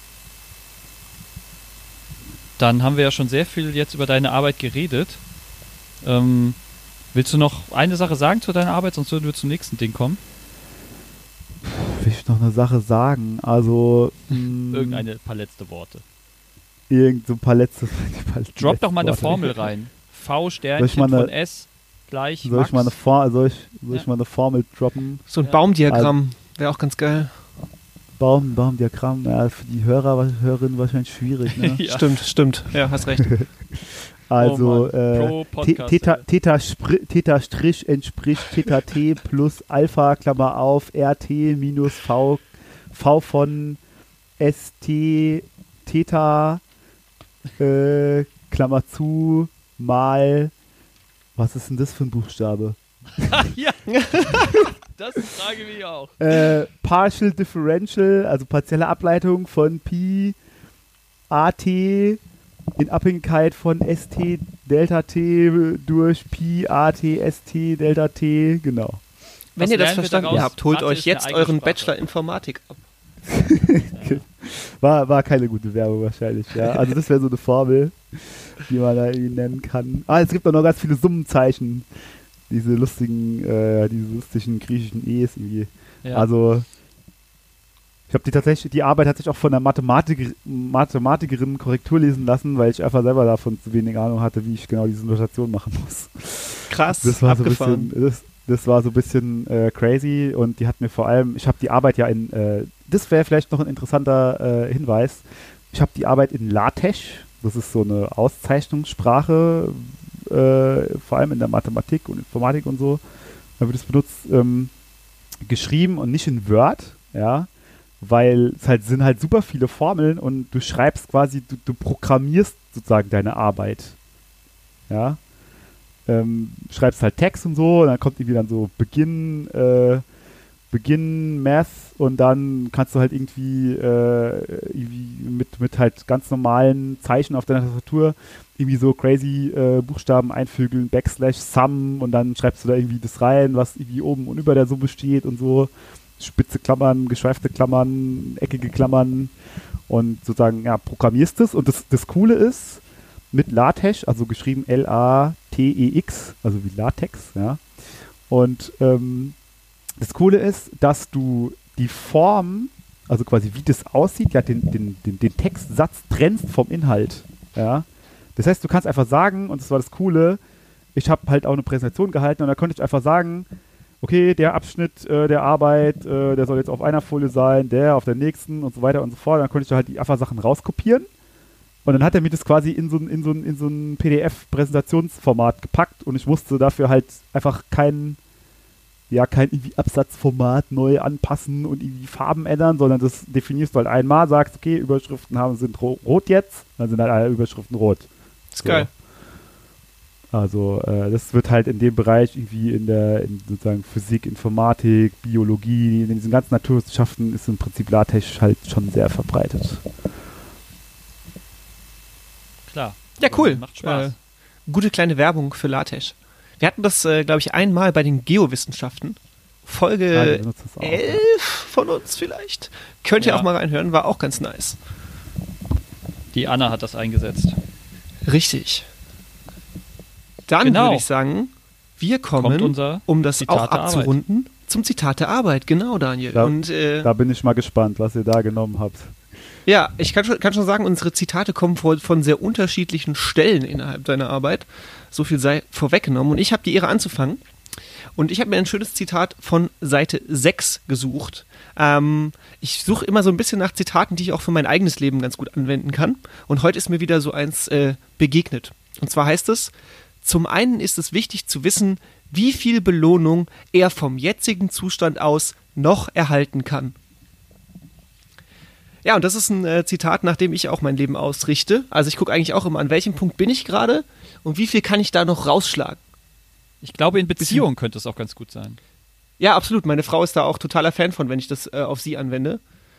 Dann haben wir ja schon sehr viel jetzt über deine Arbeit geredet. Willst du noch eine Sache sagen zu deiner Arbeit, sonst würden wir zum nächsten Ding kommen? Will ich noch eine Sache sagen? Also Irgendein paar letzte Worte. Irgend so ein paar letzte Drop doch mal eine Worte. Formel rein. V Soll ich Sternchen mal von S gleich Soll Max. ich mal eine Formel droppen? So ein Baumdiagramm wäre auch ganz geil. Baumdiagramm, ja, für die Hörerinnen wahrscheinlich schwierig, ne? Ja. Stimmt. Ja, hast recht. Also, Pro Podcast, Theta Strich entspricht Theta T plus Alpha, Klammer auf, RT minus V von ST Theta, Klammer zu, mal, was ist denn das für ein Buchstabe? Ja, das frage ich mich auch. Partial Differential, also partielle Ableitung von Pi AT in Abhängigkeit von ST Delta T durch Pi AT ST Delta T, genau. Wenn Was ihr das lernen wir verstanden daraus? habt, holt Mathe euch ist eine jetzt eigene euren Sprache. Bachelor Informatik ab. War keine gute Werbung wahrscheinlich, ja. Also das wäre so eine Formel, die man da irgendwie nennen kann. Es gibt auch noch ganz viele Summenzeichen. Diese lustigen griechischen E's irgendwie. Ja. Also ich habe die Arbeit hat sich auch von der Mathematikerin Korrektur lesen lassen, weil ich einfach selber davon zu wenig Ahnung hatte, wie ich genau diese Notation machen muss. Krass, Das war abgefahren. das war so ein bisschen crazy und die hat mir vor allem, ich habe die Arbeit ja das wäre vielleicht noch ein interessanter Hinweis, ich habe die Arbeit in LaTeX, das ist so eine Auszeichnungssprache, vor allem in der Mathematik und Informatik und so, da wird es benutzt, geschrieben und nicht in Word, ja, weil es sind halt super viele Formeln und du schreibst quasi, du programmierst sozusagen deine Arbeit, ja. Schreibst halt Text und so, und dann kommt irgendwie dann so Begin Math und dann kannst du halt irgendwie mit halt ganz normalen Zeichen auf deiner Tastatur irgendwie so crazy Buchstaben einfügeln, Backslash, Sum und dann schreibst du da irgendwie das rein, was irgendwie oben und über der Summe steht und so. Spitze Klammern, geschweifte Klammern, eckige Klammern und sozusagen, ja, programmierst es. Und das Coole ist, mit LaTeX, also geschrieben L-A-T-E-X, also wie Latex, ja. Und das Coole ist, dass du die Form, also quasi wie das aussieht, ja, den Textsatz trennst vom Inhalt, ja. Das heißt, du kannst einfach sagen, und das war das Coole, ich habe halt auch eine Präsentation gehalten und da konnte ich einfach sagen, okay, der Abschnitt der Arbeit, der soll jetzt auf einer Folie sein, der auf der nächsten und so weiter und so fort. Dann konnte ich da halt die einfach Sachen rauskopieren und dann hat er mir das quasi in so ein PDF-Präsentationsformat gepackt und ich musste dafür halt einfach kein irgendwie Absatzformat neu anpassen und irgendwie Farben ändern, sondern das definierst du halt einmal, sagst, okay, Überschriften sind rot jetzt, dann sind halt alle Überschriften rot. Das ist geil. Also das wird halt in dem Bereich irgendwie in sozusagen Physik, Informatik, Biologie, in diesen ganzen Naturwissenschaften ist im Prinzip LaTeX halt schon sehr verbreitet. Klar. Ja, cool. Macht Spaß. Gute kleine Werbung für LaTeX. Wir hatten das, glaube ich, einmal bei den Geowissenschaften. Folge 11 von uns vielleicht. Könnt ihr Ja. auch mal reinhören, war auch ganz nice. Die Anna hat das eingesetzt. Richtig. Dann Genau. würde ich sagen, wir Kommt kommen, unser um das Zitat auch der abzurunden, zum Zitat der Arbeit. Genau, Daniel. Ja. Und Da bin ich mal gespannt, was ihr da genommen habt. ja, ich kann schon sagen, unsere Zitate kommen von sehr unterschiedlichen Stellen innerhalb deiner Arbeit. So viel sei vorweggenommen. Und ich habe die Ehre anzufangen. Und ich habe mir ein schönes Zitat von Seite 6 gesucht. Ich suche immer so ein bisschen nach Zitaten, die ich auch für mein eigenes Leben ganz gut anwenden kann. Und heute ist mir wieder so eins begegnet. Und zwar heißt es: Zum einen ist es wichtig zu wissen, wie viel Belohnung er vom jetzigen Zustand aus noch erhalten kann. Ja, und das ist ein Zitat, nach dem ich auch mein Leben ausrichte. Also ich gucke eigentlich auch immer, an welchem Punkt bin ich gerade und wie viel kann ich da noch rausschlagen. Ich glaube, in Beziehungen könnte es auch ganz gut sein. Ja, absolut. Meine Frau ist da auch totaler Fan von, wenn ich das auf sie anwende.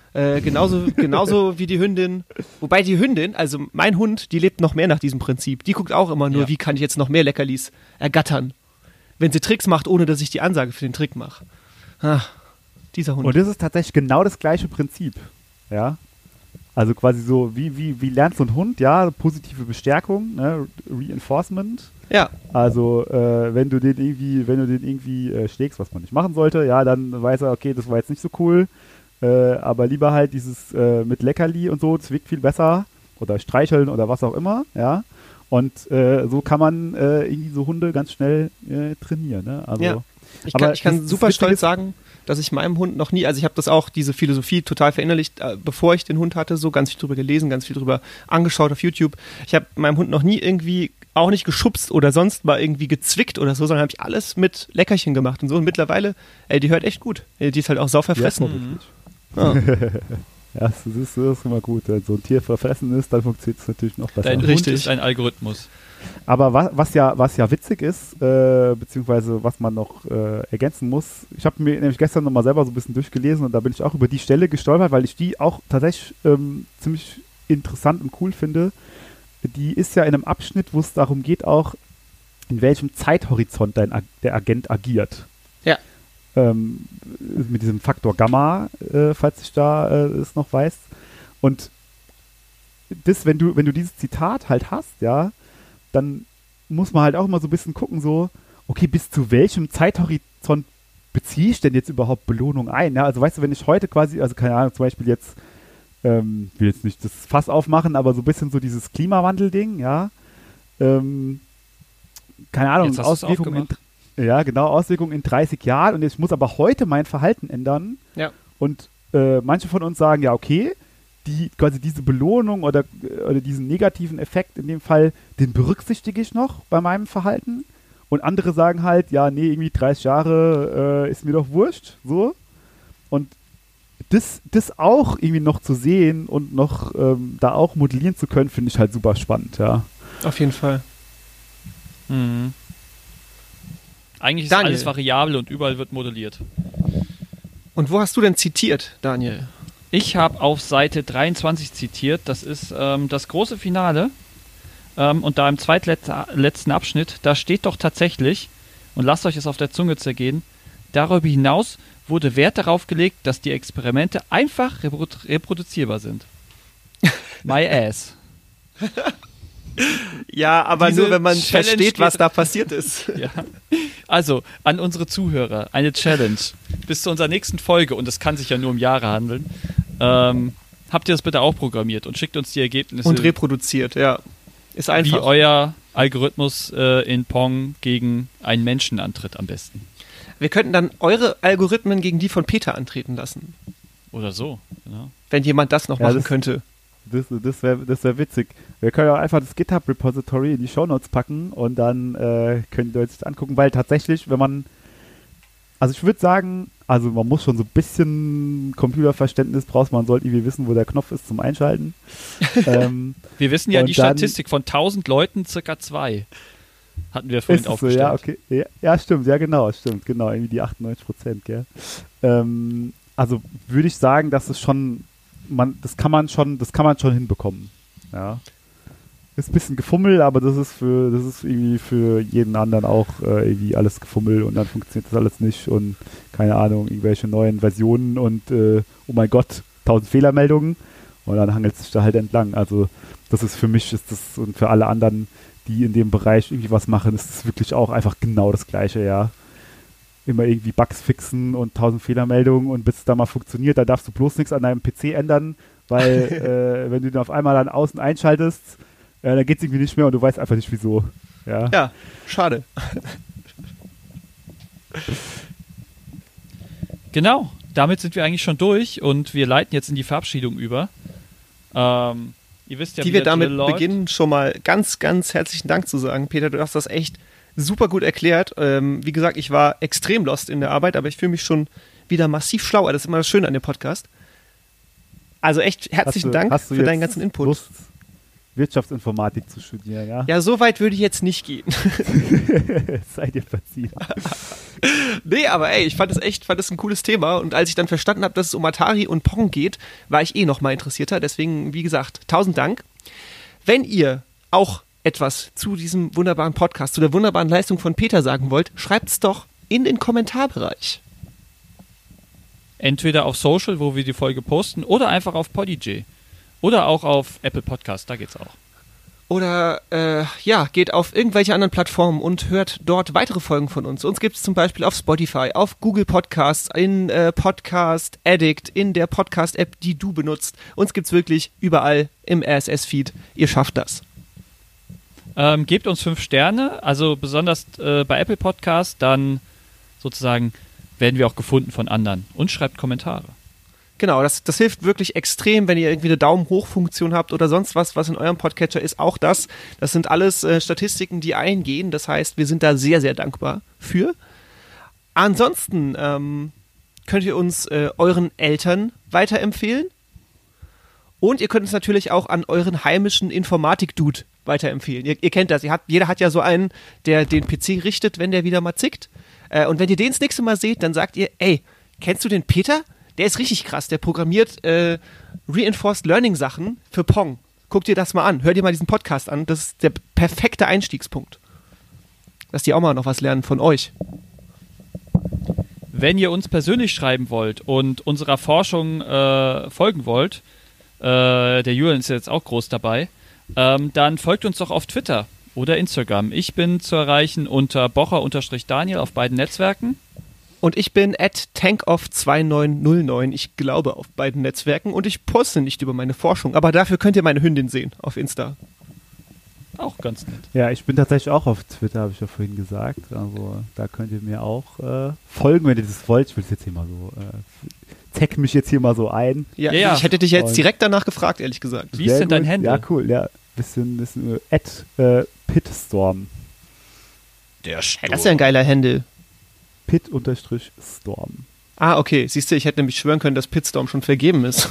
Genauso wie die Hündin. Wobei die Hündin, also mein Hund, die lebt noch mehr nach diesem Prinzip. Die guckt auch immer nur, wie kann ich jetzt noch mehr Leckerlis ergattern. Wenn sie Tricks macht, ohne dass ich die Ansage für den Trick mache. Dieser Hund. Und das ist tatsächlich genau das gleiche Prinzip. Ja. Also quasi so, wie lernt so ein Hund, ja, positive Bestärkung, ne? Reinforcement. Ja. Also, wenn du den irgendwie schlägst, was man nicht machen sollte, ja, dann weiß er, okay, das war jetzt nicht so cool. Aber lieber halt dieses mit Leckerli und so, das wirkt viel besser. Oder streicheln oder was auch immer, ja. Und so kann man irgendwie so Hunde ganz schnell trainieren, ne? Also, ja. Ich kann super stolz sagen, dass ich meinem Hund noch nie, also ich habe das auch, diese Philosophie total verinnerlicht, bevor ich den Hund hatte, so ganz viel drüber gelesen, ganz viel drüber angeschaut auf YouTube. Ich habe meinem Hund noch nie irgendwie auch nicht geschubst oder sonst mal irgendwie gezwickt oder so, sondern habe ich alles mit Leckerchen gemacht und so. Und mittlerweile, die hört echt gut. Die ist halt auch sau verfressen. Ja, ja, das ist immer gut. Wenn so ein Tier verfressen ist, dann funktioniert es natürlich noch besser. Dein Hund ist ein Algorithmus. Aber was ja witzig ist, beziehungsweise was man noch ergänzen muss, ich habe mir nämlich gestern nochmal selber so ein bisschen durchgelesen und da bin ich auch über die Stelle gestolpert, weil ich die auch tatsächlich ziemlich interessant und cool finde. Die ist ja in einem Abschnitt, wo es darum geht auch, in welchem Zeithorizont der Agent agiert. Ja. Mit diesem Faktor Gamma, falls ich da es noch weiß. Und das, wenn du dieses Zitat halt hast, ja, dann muss man halt auch immer so ein bisschen gucken, so, okay, bis zu welchem Zeithorizont beziehe ich denn jetzt überhaupt Belohnung ein? Ja, also weißt du, wenn ich heute quasi, also keine Ahnung, zum Beispiel jetzt, will jetzt nicht das Fass aufmachen, aber so ein bisschen so dieses Klimawandel-Ding, ja, keine Ahnung, Auswirkungen in 30 Jahren und ich muss aber heute mein Verhalten ändern. Ja. Und manche von uns sagen, ja, okay, quasi diese Belohnung oder diesen negativen Effekt in dem Fall, den berücksichtige ich noch bei meinem Verhalten. Und andere sagen halt, ja, nee, irgendwie 30 Jahre ist mir doch wurscht, so. Und das auch irgendwie noch zu sehen und noch da auch modellieren zu können, finde ich halt super spannend, ja. Auf jeden Fall. Mhm. Eigentlich ist alles variabel und überall wird modelliert. Und wo hast du denn zitiert, Daniel? Ich habe auf Seite 23 zitiert, das ist das große Finale und da im zweitletzten Abschnitt, da steht doch tatsächlich, und lasst euch es auf der Zunge zergehen, darüber hinaus wurde Wert darauf gelegt, dass die Experimente einfach reproduzierbar sind. My ass. Ja, aber Diese nur, wenn man Challenge versteht, was da passiert ist. Ja. Also, an unsere Zuhörer, eine Challenge. Bis zu unserer nächsten Folge, und es kann sich ja nur um Jahre handeln, habt ihr das bitte auch programmiert und schickt uns die Ergebnisse. Und reproduziert, ja. Ist einfach. Wie euer Algorithmus in Pong gegen einen Menschen antritt am besten. Wir könnten dann eure Algorithmen gegen die von Peter antreten lassen. Oder so, genau. Wenn jemand das noch machen könnte. Das wär witzig. Wir können ja einfach das GitHub-Repository in die Shownotes packen und dann können die Leute sich das angucken, weil tatsächlich, wenn man, also ich würde sagen, also man muss schon so ein bisschen Computerverständnis brauchen, man sollte irgendwie wissen, wo der Knopf ist zum Einschalten. Wir wissen ja die Statistik von 1000 Leuten, circa 2. Hatten wir vorhin aufgestellt. So, ja, okay. Ja, stimmt, genau, irgendwie die 98%, gell. Also würde ich sagen, dass es schon, das kann man schon hinbekommen. Ja. Ist ein bisschen Gefummel, aber das ist irgendwie für jeden anderen auch irgendwie alles Gefummel und dann funktioniert das alles nicht und keine Ahnung, irgendwelche neuen Versionen und oh mein Gott, 1000 Fehlermeldungen und dann hangelt es sich da halt entlang. Also das ist für mich, und für alle anderen, die in dem Bereich irgendwie was machen, ist das wirklich auch einfach genau das Gleiche, ja. Immer irgendwie Bugs fixen und 1000 Fehlermeldungen und bis es da mal funktioniert, da darfst du bloß nichts an deinem PC ändern, weil wenn du den auf einmal dann außen einschaltest, dann geht es irgendwie nicht mehr und du weißt einfach nicht wieso. Ja, ja, schade. Genau, damit sind wir eigentlich schon durch und wir leiten jetzt in die Verabschiedung über. Ihr wisst ja, die wie wir der damit Drill läuft. beginnen, schon mal ganz, ganz herzlichen Dank zu sagen. Peter, du hast das echt super gut erklärt. Wie gesagt, ich war extrem lost in der Arbeit, aber ich fühle mich schon wieder massiv schlauer. Das ist immer das Schöne an dem Podcast. Also echt herzlichen Dank für deinen ganzen Input. Lust, Wirtschaftsinformatik zu studieren, ja? Ja, so weit würde ich jetzt nicht gehen. Seid ihr verziehen. Nee, aber ey, ich fand es ein cooles Thema und als ich dann verstanden habe, dass es um Atari und Pong geht, war ich noch mal interessierter. Deswegen, wie gesagt, 1000 Dank. Wenn ihr auch etwas zu diesem wunderbaren Podcast, zu der wunderbaren Leistung von Peter sagen wollt, schreibt es doch in den Kommentarbereich. Entweder auf Social, wo wir die Folge posten, oder einfach auf Podigy. Oder auch auf Apple Podcast, da geht's auch. Oder geht auf irgendwelche anderen Plattformen und hört dort weitere Folgen von uns. Uns gibt es zum Beispiel auf Spotify, auf Google Podcasts, in Podcast Addict, in der Podcast-App, die du benutzt. Uns gibt es wirklich überall im RSS-Feed. Ihr schafft das. Gebt uns 5 Sterne, also besonders bei Apple Podcast, dann sozusagen werden wir auch gefunden von anderen. Und schreibt Kommentare. Genau, das hilft wirklich extrem, wenn ihr irgendwie eine Daumen-hoch-Funktion habt oder sonst was in eurem Podcatcher ist. Auch das sind alles Statistiken, die eingehen. Das heißt, wir sind da sehr, sehr dankbar für. Ansonsten könnt ihr uns euren Eltern weiterempfehlen. Und ihr könnt uns natürlich auch an euren heimischen Informatik-Dude weiterempfehlen. Ihr kennt das. Jeder hat ja so einen, der den PC richtet, wenn der wieder mal zickt. Und wenn ihr den das nächste Mal seht, dann sagt ihr, ey, kennst du den Peter? Der ist richtig krass. Der programmiert Reinforced Learning Sachen für Pong. Guck dir das mal an. Hör dir mal diesen Podcast an. Das ist der perfekte Einstiegspunkt. Dass die auch mal noch was lernen von euch. Wenn ihr uns persönlich schreiben wollt und unserer Forschung folgen wollt, der Julian ist jetzt auch groß dabei, dann folgt uns doch auf Twitter oder Instagram. Ich bin zu erreichen unter bocher_Daniel auf beiden Netzwerken. Und ich bin @tankoff2909, ich glaube, auf beiden Netzwerken. Und ich poste nicht über meine Forschung, aber dafür könnt ihr meine Hündin sehen auf Insta. Auch ganz nett. Ja, ich bin tatsächlich auch auf Twitter, habe ich ja vorhin gesagt. Also da könnt ihr mir auch folgen, wenn ihr das wollt. Ich will es jetzt hier mal so, tag mich jetzt hier mal so ein. Ja. Ich hätte dich jetzt direkt danach gefragt, ehrlich gesagt. Wie ist denn dein Handle? Ja, cool, ja. Bisschen @Pitstorm. Der Sturm. Das ist ja ein geiler Handle. Pit_Storm. Ah, okay. Siehst du, ich hätte nämlich schwören können, dass Pitstorm schon vergeben ist.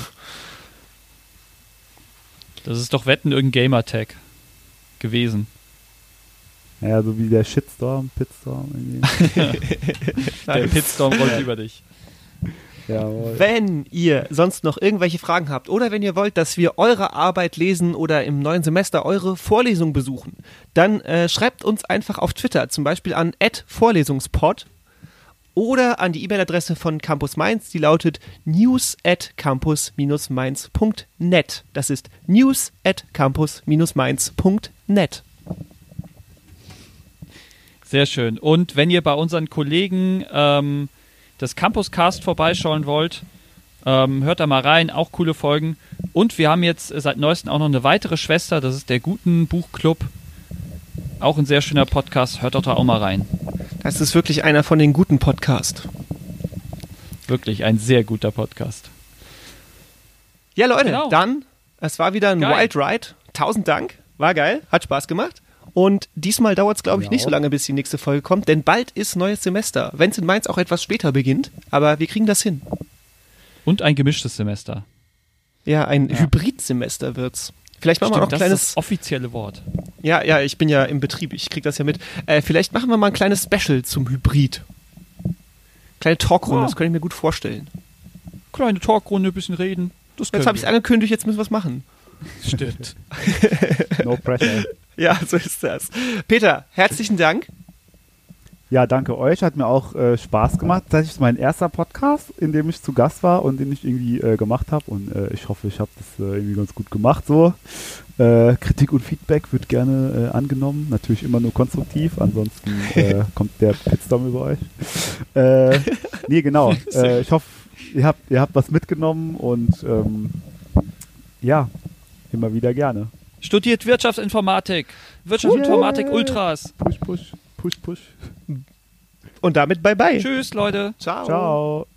Das ist doch Wetten irgendein Gamertag gewesen. Ja, so wie der Shitstorm, Pitstorm. Der Pitstorm rollt über dich. Jawohl. Wenn ihr sonst noch irgendwelche Fragen habt oder wenn ihr wollt, dass wir eure Arbeit lesen oder im neuen Semester eure Vorlesung besuchen, dann schreibt uns einfach auf Twitter, zum Beispiel an @Vorlesungspod oder an die E-Mail-Adresse von Campus Mainz, die lautet news@campus-mainz.net. Das ist news@campus-mainz.net. Sehr schön. Und wenn ihr bei unseren Kollegen das Campuscast vorbeischauen wollt, hört da mal rein, auch coole Folgen. Und wir haben jetzt seit neuestem auch noch eine weitere Schwester, das ist der Guten Buchclub. Auch ein sehr schöner Podcast, hört doch da auch mal rein. Das ist wirklich einer von den guten Podcasts. Wirklich ein sehr guter Podcast. Ja, Leute, Genau. Dann, es war wieder ein Geil. Wild Ride. 1000 Dank, war geil, hat Spaß gemacht. Und diesmal dauert es, glaube ich, Ja. nicht so lange, bis die nächste Folge kommt, denn bald ist neues Semester. Wenn es in Mainz auch etwas später beginnt, aber wir kriegen das hin. Und ein gemischtes Semester. Ja, ein Hybridsemester wird's. Vielleicht machen wir noch ein das kleines. ist das offizielle Wort. Ja, ich bin ja im Betrieb, ich krieg das ja mit. Vielleicht machen wir mal ein kleines Special zum Hybrid. Kleine Talkrunde, Ja. das kann ich mir gut vorstellen. Kleine Talkrunde, ein bisschen reden. Das Jetzt habe ich es angekündigt, jetzt müssen wir es machen. Stimmt. No pressure. Ja, so ist das. Peter, herzlichen Dank. Ja, danke euch. Hat mir auch Spaß gemacht. Das ist mein erster Podcast, in dem ich zu Gast war und den ich irgendwie gemacht habe. Und ich hoffe, ich habe das irgendwie ganz gut gemacht. So. Kritik und Feedback wird gerne angenommen. Natürlich immer nur konstruktiv. Ansonsten kommt der Pitstorm über euch. Nee, genau. Ich hoffe, ihr habt was mitgenommen und ja, immer wieder gerne. Studiert Wirtschaftsinformatik. Wirtschaftsinformatik Yeah. Ultras. Push, push, push, push. Und damit bye bye. Tschüss, Leute. Ciao. Ciao.